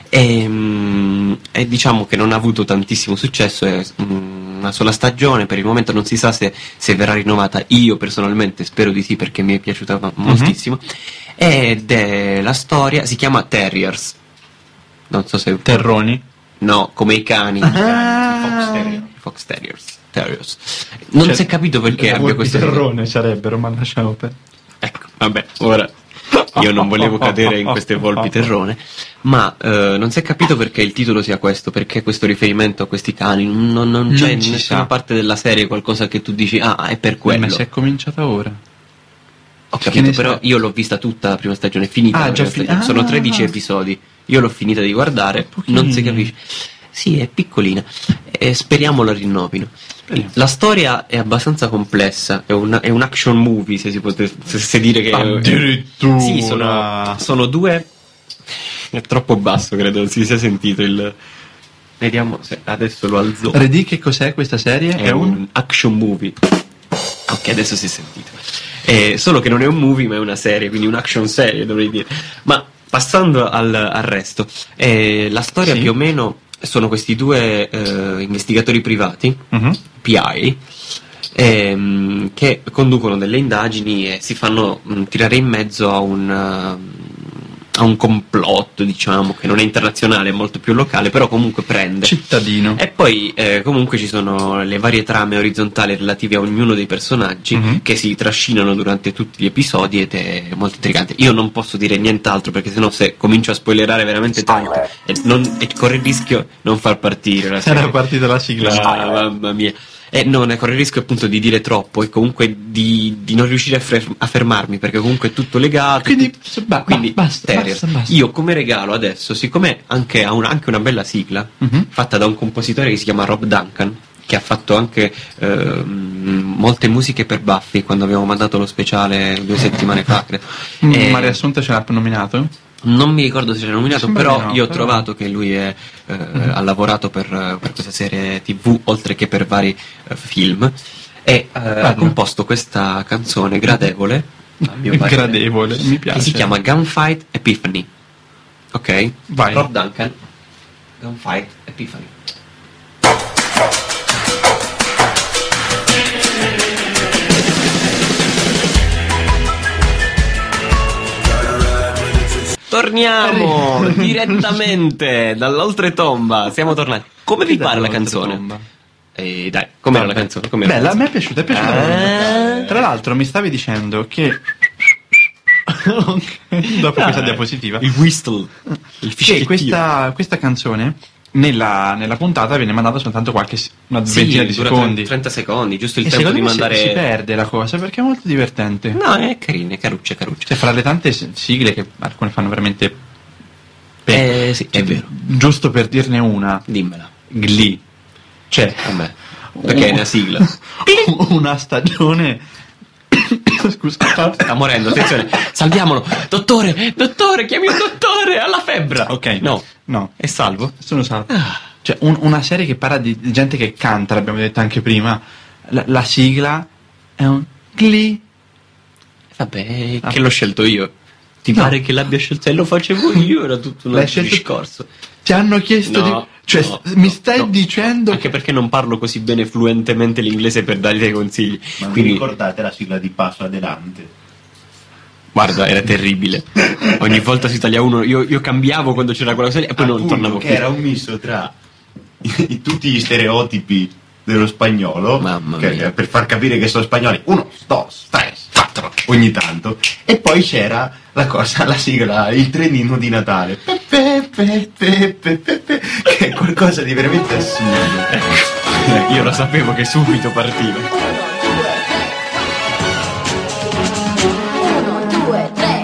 e diciamo che non ha avuto tantissimo successo, è una sola stagione, per il momento non si sa se verrà rinnovata. Io personalmente spero di sì, perché mi è piaciuta moltissimo, ed è la storia, si chiama Terriers, non so se... Terroni? No, come i cani. Fox Terriers. Non si è capito perché abbia questo terrone sarebbero, ma lasciamo per. Ecco, vabbè, ora Io non volevo cadere in queste volpi terrone, ma non si è capito perché il titolo sia questo, perché questo riferimento a questi cani. Non c'è in ci nessuna sa. parte della serie qualcosa che tu dici, è per quello. Ma si è cominciata ora. Ho Che capito, ne però sai? io l'ho vista tutta la prima stagione, è finita. Ah, la già prima stagione. finita. Sono 13 episodi. Io l'ho finita di guardare, non si capisce. Sì, è piccolina. E speriamo la rinnovino. La storia è abbastanza complessa, è un action movie, se si potesse dire che Addirittura. Sì, sono due. È troppo basso, credo si sia sentito il. Vediamo se adesso lo alzo. Redì, che cos'è questa serie? È un action movie. Ok, adesso si è sentito. Solo che non è un movie, ma è una serie, quindi un action serie, dovrei dire. Ma passando al resto, la storia più o meno sono questi due investigatori privati, PI, che conducono delle indagini e si fanno tirare in mezzo a un complotto, diciamo, che non è internazionale, è molto più locale, però comunque prende. Cittadino. E poi comunque ci sono le varie trame orizzontali relative a ognuno dei personaggi che si trascinano durante tutti gli episodi ed è molto intrigante. Io non posso dire nient'altro perché sennò se comincio a spoilerare veramente tanto e corre il rischio non far partire la serie. Era partita la sigla. Mamma mia. Non corre il rischio appunto di dire troppo e comunque di non riuscire a fermarmi perché comunque è tutto legato. Quindi basta. Io come regalo adesso, siccome ha anche una bella sigla fatta da un compositore che si chiama Rob Duncan, che ha fatto anche molte musiche per Buffy quando abbiamo mandato lo speciale 2 settimane fa, credo. Ma riassunto ce l'ha nominato? Non mi ricordo se c'era nominato, Sembra però di no, io ho però. trovato che lui ha lavorato per questa serie TV oltre che per vari film e ha composto questa canzone gradevole, a mio parere, Gradevole, mi piace. che si chiama Gunfight Epiphany. Ok? Vai. Rob Duncan, Gunfight Epiphany. Torniamo direttamente dall'oltretomba. Siamo tornati. Come vi pare la canzone? Dai, com'era la canzone? Com'era Bella, la a me è piaciuta, veramente. Tra l'altro mi stavi dicendo che dopo questa diapositiva il whistle, il che fischiettio. questa canzone nella puntata viene mandata soltanto una ventina di dura secondi. 30 secondi, giusto il E tempo secondo di me mandare. si perde la cosa perché è molto divertente. No, è carina, è caruccia. Cioè, fra le tante sigle che alcune fanno veramente sì, è vero. Giusto per dirne una, Dimmela. Glee. Cioè, vabbè, perché è una sigla. Una stagione. Scusa, sta morendo, attenzione. Salviamolo. Dottore, chiami un dottore, alla febbre. Ok, no. È salvo? Sono salvo. Cioè, una serie che parla di gente che canta, l'abbiamo detto anche prima. La sigla è un Glee. Vabbè, che l'ho scelto io. Ti pare che l'abbia scelto? Se lo facevo io era tutto un altro discorso. Ti hanno chiesto di. Cioè, mi stai dicendo. Anche perché non parlo così bene fluentemente l'inglese per dargli dei consigli. Ma vi Quindi, ricordate la sigla di Passo Adelante? guarda, era terribile. Ogni volta si taglia uno. Io cambiavo quando c'era quella cosa lì e poi non tornavo che più. era un misto tra tutti gli stereotipi dello spagnolo, per far capire che sono spagnoli. 1, 2, 3, 4 ogni tanto. E poi c'era la sigla, il trenino di Natale. Che è qualcosa di veramente assurdo. Io lo sapevo che subito partiva. 1, 2, 3,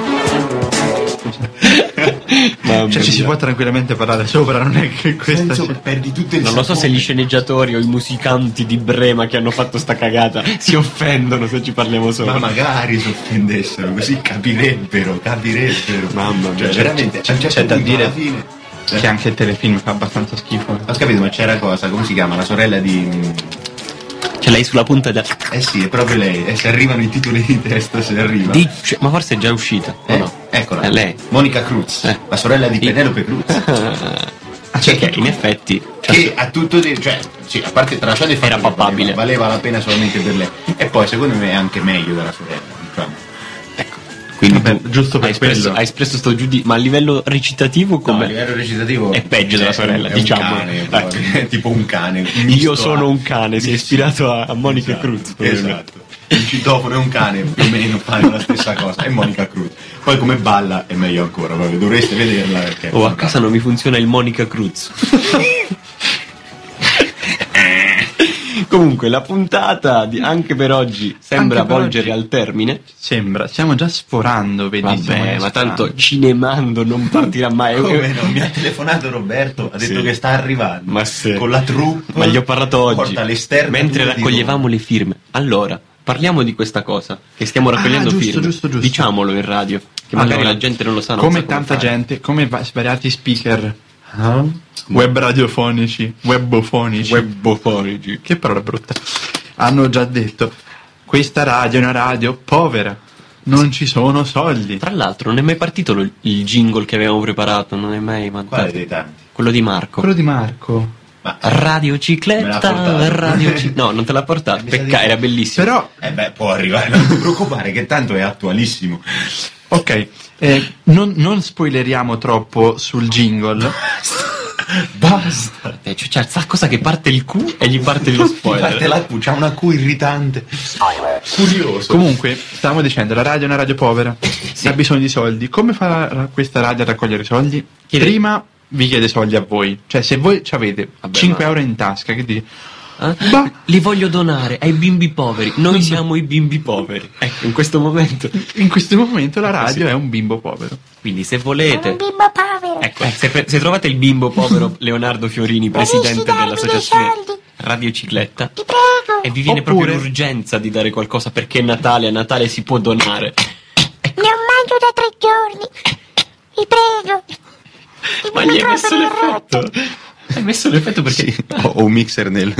4. Cioè, ci si può tranquillamente parlare sopra, non è che questa. Perdi tutte le Non lo so se gli sceneggiatori o i musicanti di Brema che hanno fatto sta cagata si offendono se ci parliamo sopra. Ma magari si offendessero, così capirebbero. Mamma mia, veramente c'è da dire alla fine. Che anche il telefilm fa abbastanza schifo. Ho capito, ma c'era cosa, come si chiama? La sorella di. Ce l'hai sulla punta da. Sì, è proprio lei. E se arrivano i titoli di testa, se arriva. Ma forse è già uscita. O no? Eccola. È lei. Monica Cruz, la sorella di Penelope Cruz. Cioè che in effetti. Che a tutto cioè, sì, a parte tralasciando il fatto era che papabile. valeva la pena solamente per lei. E poi secondo me è anche meglio della sorella, diciamo. Quindi giusto per hai espresso sto giudizio, ma a livello recitativo come? No, a livello recitativo è peggio della sorella, è diciamo. Un cane, è tipo un cane. Io sono un cane, si è ispirato a Monica Cruz. Esatto. un citofono e un cane più o meno fanno la stessa cosa, è Monica Cruz. Poi come balla è meglio ancora, proprio, dovreste vederla perché... a casa non mi funziona il Monica Cruz. Comunque la puntata anche per oggi sembra volgere al termine. Sembra, stiamo già sforando, vedi. Vabbè, ma tanto cinemando non partirà mai. Come no? Mi ha telefonato Roberto, ha detto che sta arrivando. Ma sì. Con la troupe. Ma gli ho parlato oggi, porta l'esterno mentre raccoglievamo le firme. Allora, parliamo di questa cosa, che stiamo raccogliendo giusto, firme. giusto. Diciamolo in radio, che magari Allora, la gente non lo sa. Come tanta gente, come svariati speaker web radiofonici, webofonici, che parola brutta, hanno già detto, questa radio è una radio povera, non ci sono soldi. Tra l'altro non è mai partito il jingle che avevamo preparato, non è mai mandato. Quale dei tanti? Quello di Marco. Ma Radiocicletta, no, non te l'ha portato, peccato, era bellissimo. Però può arrivare, non ti preoccupare che tanto è attualissimo. Ok, non spoileriamo troppo sul jingle. Basta. C'è sta cosa che parte il Q e gli parte lo spoiler. Parte la Q, c'ha una Q irritante. Curioso. Comunque, stavamo dicendo, la radio è una radio povera, ha bisogno di soldi. Come fa questa radio a raccogliere soldi? Prima vi chiede soldi a voi. Cioè, se voi ci avete 5 euro in tasca, che dite? Li voglio donare ai bimbi poveri. Noi siamo i bimbi poveri. Ecco, in questo momento la radio è un bimbo povero. Quindi se volete, Un bimbo povero. ecco, se trovate il bimbo povero Leonardo Fiorini, presidente dell'associazione Radiocicletta, Ti prego. e vi viene proprio l'urgenza di dare qualcosa perché è Natale, a Natale si può donare. Non mangio da 3 giorni. Vi prego. Ma gli hai messo l'effetto? Hai messo l'effetto perché Ho un mixer nella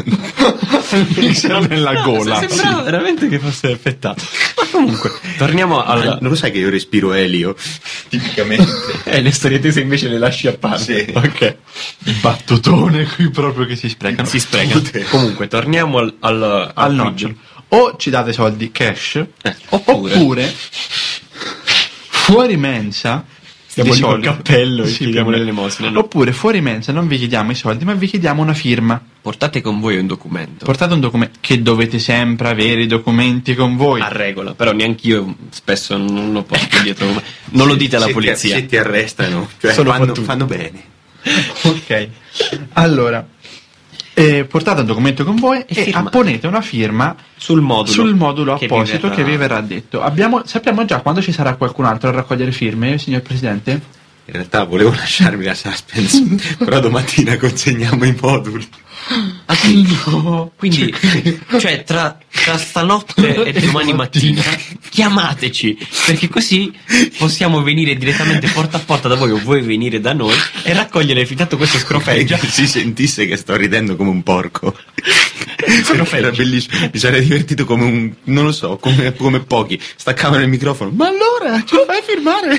gola. sembrava veramente che fosse effettato. Ma comunque, torniamo alla... Non lo sai che io respiro elio? Tipicamente. Le storie tese invece le lasci a parte. Sì. Ok. Battutone qui proprio che si sprecano. Si sprecano. Comunque, torniamo al nocciolo. O ci date soldi cash, oppure fuori mensa. Stiamo di lì col soldi. cappello e Sì, chiediamo più o le meno. elemosine, no? Oppure fuori mensa non vi chiediamo i soldi, ma vi chiediamo una firma. Portate con voi un documento. Portate un documento, che dovete sempre avere i documenti con voi. A regola, però neanch'io spesso non lo porto dietro. Non lo dite alla polizia. Se ti arrestano, cioè fanno bene. Ok. Allora, portate un documento con voi e apponete una firma sul modulo che vi apposito verrà- che vi verrà detto. Sappiamo già quando ci sarà qualcun altro a raccogliere firme, signor Presidente? In realtà volevo lasciarmi la suspense, però domattina consegniamo i moduli. Ah sì? Quindi, cioè tra stanotte e domani mattina chiamateci, perché così possiamo venire direttamente porta a porta da voi o voi venire da noi e raccogliere tanto questo scrofeggia. Si sentisse che sto ridendo come un porco. Era bellissimo, mi sarei divertito come un, non lo so, come pochi. Staccavano il microfono. Ma allora ci fai firmare?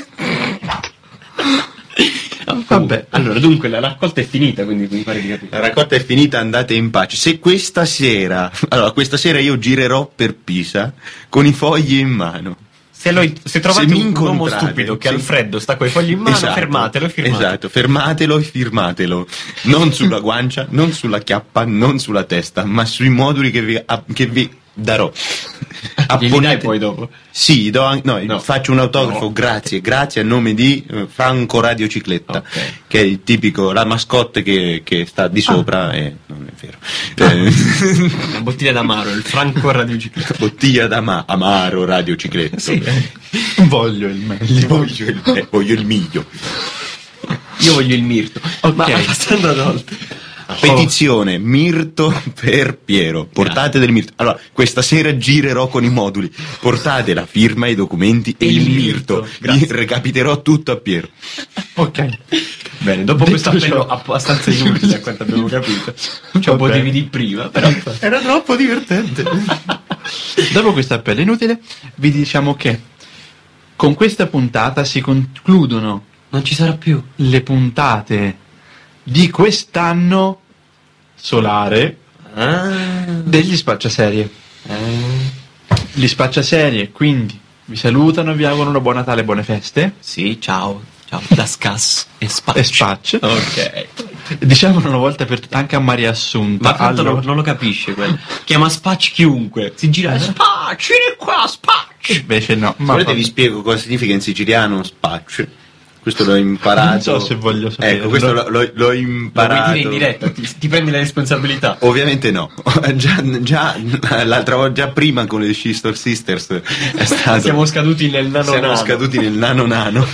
Vabbè, allora dunque la raccolta è finita, quindi mi pare di capire. La raccolta è finita, andate in pace. Se questa sera io girerò per Pisa con i fogli in mano. Se trovate mi un uomo incontrate, stupido che sì. al freddo sta coi fogli in mano, Esatto, fermatelo e firmatelo. Esatto, fermatelo e firmatelo. Non sulla guancia, non sulla chiappa, non sulla testa, ma sui moduli che vi darò. Glieli dai poi dopo? Sì, faccio un autografo, No. grazie a nome di Franco Radiocicletta, che è il tipico, la mascotte che sta di sopra, non è vero. Una bottiglia d'amaro, il Franco Radiocicletta. Bottiglia d'amaro Radiocicletta. Sì. Voglio il meglio. Voglio il miglio. Io voglio il mirto. Ok. Ma passando ad altro. Petizione Mirto per Piero. Portate del Mirto. Allora, questa sera girerò con i moduli. Portate la firma, i documenti e il Mirto. Recapiterò tutto a Piero. Ok. Bene, dopo Detto questo appello ciò- abbastanza inutile a quanto abbiamo capito. Cioè, Va potevi bene. di prima, però. Era troppo divertente. Dopo questo appello inutile, vi diciamo che con questa puntata si concludono. Non ci sarà più. Le puntate di quest'anno solare degli spacciaserie. Gli spacciaserie quindi vi salutano, vi augurano una buon Natale e buone feste. Sì, ciao. Ciao, das Gas e Spaccio. E spaccio. Ok. Diciamolo una volta per tutte, anche a Maria Assunta. Ma tanto allora... non lo capisce quello. Chiama Spatch chiunque. Si gira Spatch, vieni qua, Spatch. Invece no. Se volete vi spiego cosa significa in siciliano Spatch. Questo l'ho imparato. Non so se voglio sapere. Ecco, questo l'ho imparato. Lo vuoi dire in diretta? Ti prendi la responsabilità? Ovviamente no. già l'altra volta, già prima con le Sister Sisters è stato. Siamo scaduti nel nano.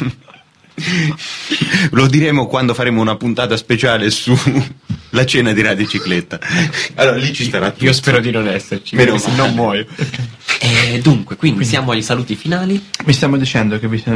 Lo diremo quando faremo una puntata speciale su la cena di Radio Cicletta. Allora lì ci starà tutto. Io spero di non esserci, Meno se male. non muoio. Dunque, quindi siamo ai saluti finali. Vi stiamo dicendo che vi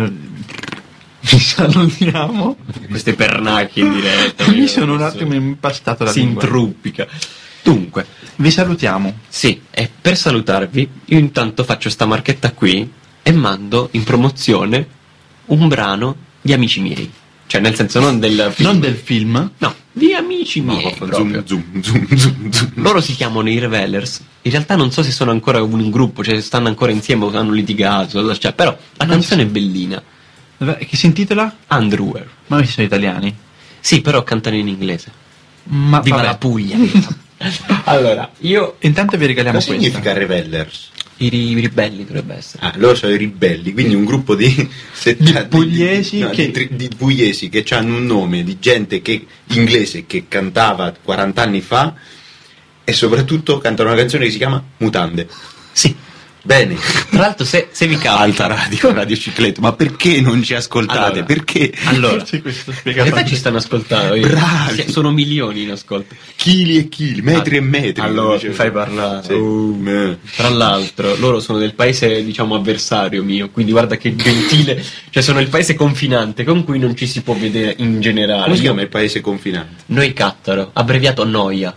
salutiamo. Queste pernacchie in diretta. Mi sono un attimo impastato la si lingua. intruppica. Dunque, vi salutiamo. Sì, e per salutarvi io intanto faccio sta marchetta qui e mando in promozione un brano di amici miei. Cioè, nel senso non del film. Non del film? No, di amici miei. Proprio. Zoom. Loro si chiamano i Revelers. In realtà non so se sono ancora un gruppo, cioè stanno ancora insieme o hanno litigato, cioè, però la canzone è bellina. Che si intitola? Underwear. Ma sono italiani? Sì, però cantano in inglese. Ma Viva vabbè. la Puglia. Allora, io intanto vi regaliamo cosa questa. significa Revelers? I ribelli dovrebbe essere. Ah, loro sono i ribelli, quindi un gruppo di pugliesi di pugliesi che hanno un nome di gente inglese che cantava 40 anni fa e soprattutto cantano una canzone che si chiama Mutande. Sì. Bene. Tra l'altro se vi capita Alta Radio Cicletta, ma perché non ci ascoltate? Allora, perché? Allora, questo in realtà ci stanno ascoltando. Bravi. Sono milioni in ascolto. Chili e chili, metri e metri. Allora, mi fai parlare. Sì. Tra l'altro, loro sono del paese, diciamo, avversario mio, quindi guarda che gentile, cioè sono il paese confinante con cui non ci si può vedere in generale. Come si chiama il paese confinante? Noi Cattaro, abbreviato Noia.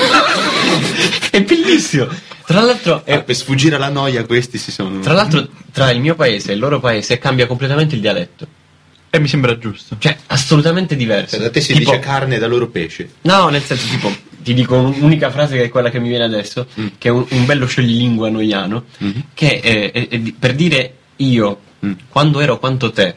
È bellissimo. Tra l'altro per sfuggire alla noia questi si sono. Tra l'altro tra il mio paese e il loro paese cambia completamente il dialetto. E mi sembra giusto. Cioè, assolutamente diverso. Da te si Tipo, dice carne, da loro pesce. No, nel senso, tipo, ti dico un'unica frase che è quella che mi viene adesso, che è un bello scioglilingua noiano, che è per dire io, quando ero quanto te,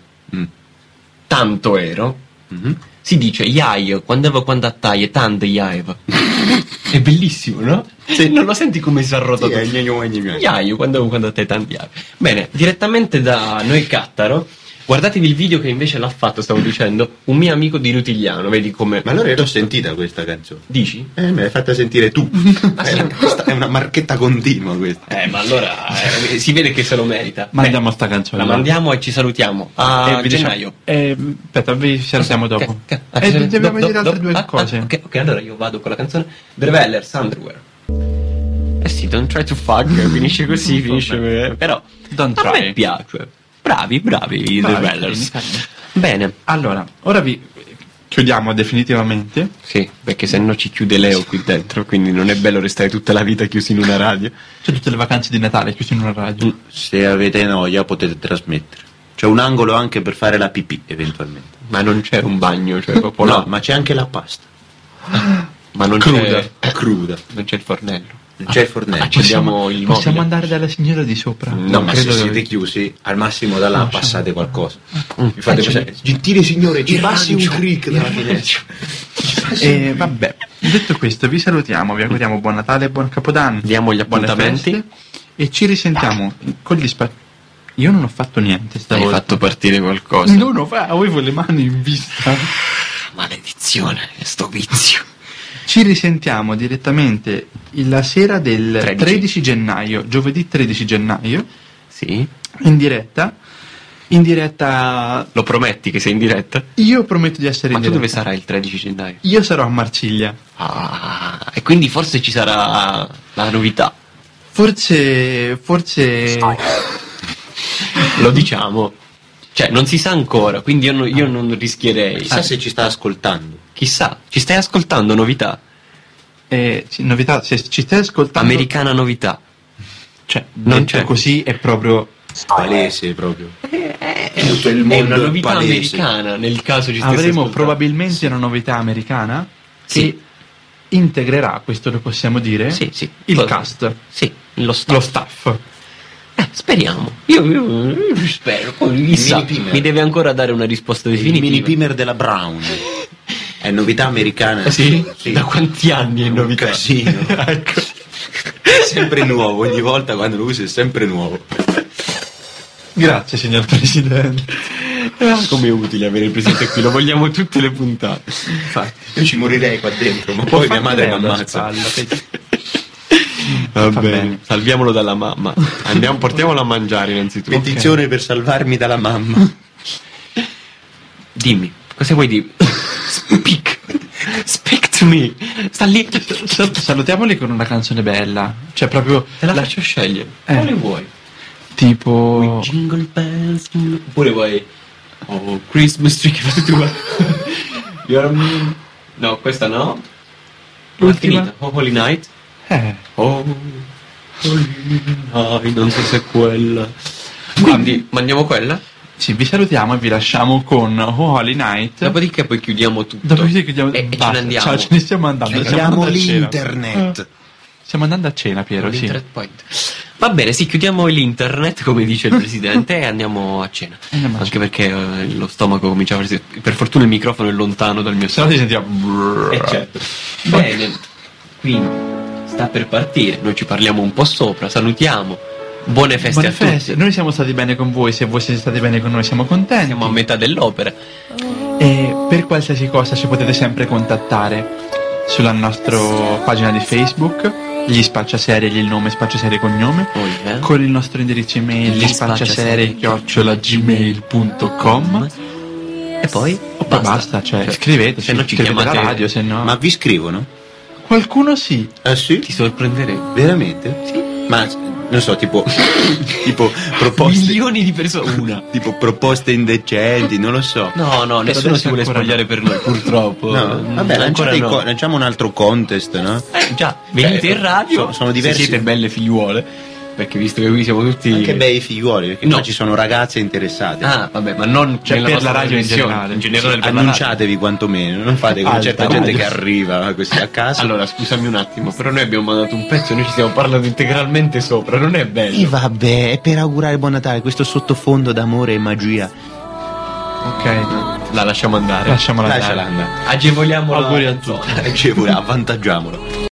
tanto ero, si dice iaio, quando avevo quando attai, tanto iaio. È bellissimo, no? Se non lo senti come si arrota tutto? Iaio, quando avevo quando attai, tanto iaio. Bene, direttamente da Noi Cattaro, guardatevi il video che invece l'ha fatto, stavo dicendo, un mio amico di Rutigliano, vedi come... Ma allora l'ho sentita questa canzone. Dici? Me l'hai fatta sentire tu. È una marchetta continua questa. Ma allora si vede che se lo merita. Mandiamo sta canzone. La mandiamo e ci salutiamo a gennaio. Aspetta, vi salutiamo dopo. Dobbiamo dire altre due cose. Ok, allora io vado con la canzone The Revelers, Underwear. Eh sì, don't try to fuck, finisce così, finisce... Però don't a try. me piace. Bravi i The Revelers. Bene. Allora, ora vi chiudiamo definitivamente. Sì, perché sennò ci chiude Leo qui dentro, quindi non è bello restare tutta la vita chiusi in una radio. C'è tutte le vacanze di Natale chiusi in una radio. Se avete noia potete trasmettere. C'è un angolo anche per fare la pipì, eventualmente. Ma non c'è un bagno, cioè proprio no, ma c'è anche la pasta. Ma non cruda. Non c'è il fornello. Non c'è il fornello. Accendiamo il Possiamo mobile. andare dalla signora di sopra. No, ma se credo siete chiusi, al massimo da là passate qualcosa. Vi fate Faccio- passare. Gentile signore, ci passi un crick dalla finestra. Vabbè, detto questo, vi salutiamo, vi auguriamo buon Natale e buon Capodanno. Diamo gli buone appuntamenti. feste, e ci risentiamo con gli Io non ho fatto niente Hai stavolta. fatto partire qualcosa. Non ho fatto, avevo le mani in vista. Maledizione, sto vizio. Ci risentiamo direttamente la sera del 13 gennaio, giovedì 13 gennaio. Sì. In diretta. In diretta. Lo prometti che sei in diretta? Io prometto di essere Ma in tu diretta. dove sarai il 13 gennaio? Io sarò a Marciglia. Ah, e quindi forse ci sarà la novità. Forse. Lo diciamo. Cioè, non si sa ancora, quindi io non rischierei. Chissà se ci sta ascoltando. Chissà, ci stai ascoltando, novità? Sì, novità, se ci stai ascoltando. Americana novità. Cioè, non c'è. Così è proprio. Palese proprio. Tutto il mondo è una novità palese. americana, nel caso ci stesse Avremo ascoltando. probabilmente una novità americana che Sì. integrerà, questo lo possiamo dire, sì. il cast. Sì, lo staff. Speriamo. Io spero. Poi chissà, Mini Pimer. mi deve ancora dare una risposta Il definitiva. mini pimer della Brown. È novità americana. Sì? Da quanti anni è novità? Casino. Ecco. È sempre nuovo, ogni volta quando lo usi è sempre nuovo. Grazie, signor Presidente. Come è utile avere il presidente qui, lo vogliamo tutte le puntate. Infatti, io ci morirei qua dentro, ma poi mia madre mi ammazza. Va bene, salviamolo dalla mamma. Portiamolo a mangiare innanzitutto. Petizione per salvarmi dalla mamma. Dimmi, cosa vuoi dire? Speak to me. Sta lì. Salutiamoli con una canzone bella. Cioè proprio. Te la faccio scegliere. Quale vuoi? Tipo. Jingle bells. Oppure vuoi. Oh, Christmas tree, che fai tu? No, questa no. L'ultima. Oh, Holy Night. Oh, Holy Night. Non so se è quella. Quindi, mandiamo quella? Sì, vi salutiamo e vi lasciamo con Holy Night. Dopodiché poi chiudiamo tutto. Dopodiché chiudiamo e ce basta. ne andiamo. Ciao, ce ne stiamo andando. Chiudiamo l'internet. Stiamo andando a cena, Piero, sì. Point. Va bene, sì, chiudiamo l'internet, come dice il presidente, e andiamo a cena. Anche perché lo stomaco comincia a farsi. Per fortuna il microfono è lontano dal mio stomaco. Se no ti sentiva. Certo. Bene, quindi sta per partire. Noi ci parliamo un po' sopra, salutiamo. Buone feste a tutti. Noi siamo stati bene con voi, se voi siete stati bene con noi siamo contenti. Siamo a metà dell'opera. E per qualsiasi cosa ci potete sempre contattare sulla nostra pagina di Facebook, gli Spacciaserie, il nome Spacciaserie cognome, con il nostro indirizzo email gli spacciaserie@gmail.com. E poi basta, cioè scrivete, se no ci scrivete chiamate alla radio, se no. Ma vi scrivono? Qualcuno sì. Ah sì? Ti sorprenderei. Veramente? Sì. Ma non so, tipo proposte. Milioni di persone. Una. Tipo proposte indecenti, non lo so. No, nessuno si vuole spogliare per noi, purtroppo. No. Vabbè, lanciamo un altro contest, no? Già, venite in radio. Sono diversi. Se siete belle figliuole. Perché visto che qui siamo tutti. Anche bei figliuoli, perché qua ci sono ragazze interessate. Ah, vabbè, ma non per la radio in generale. Annunciatevi quantomeno, non fate come certa gente che arriva così a casa. Allora, scusami un attimo, però noi abbiamo mandato un pezzo e noi ci stiamo parlando integralmente sopra, non è bello. E vabbè, è per augurare buon Natale, questo sottofondo d'amore e magia. Ok, la lasciamo andare. Lasciamola andare. Agevoliamo auguri a tutti. Avvantaggiamolo.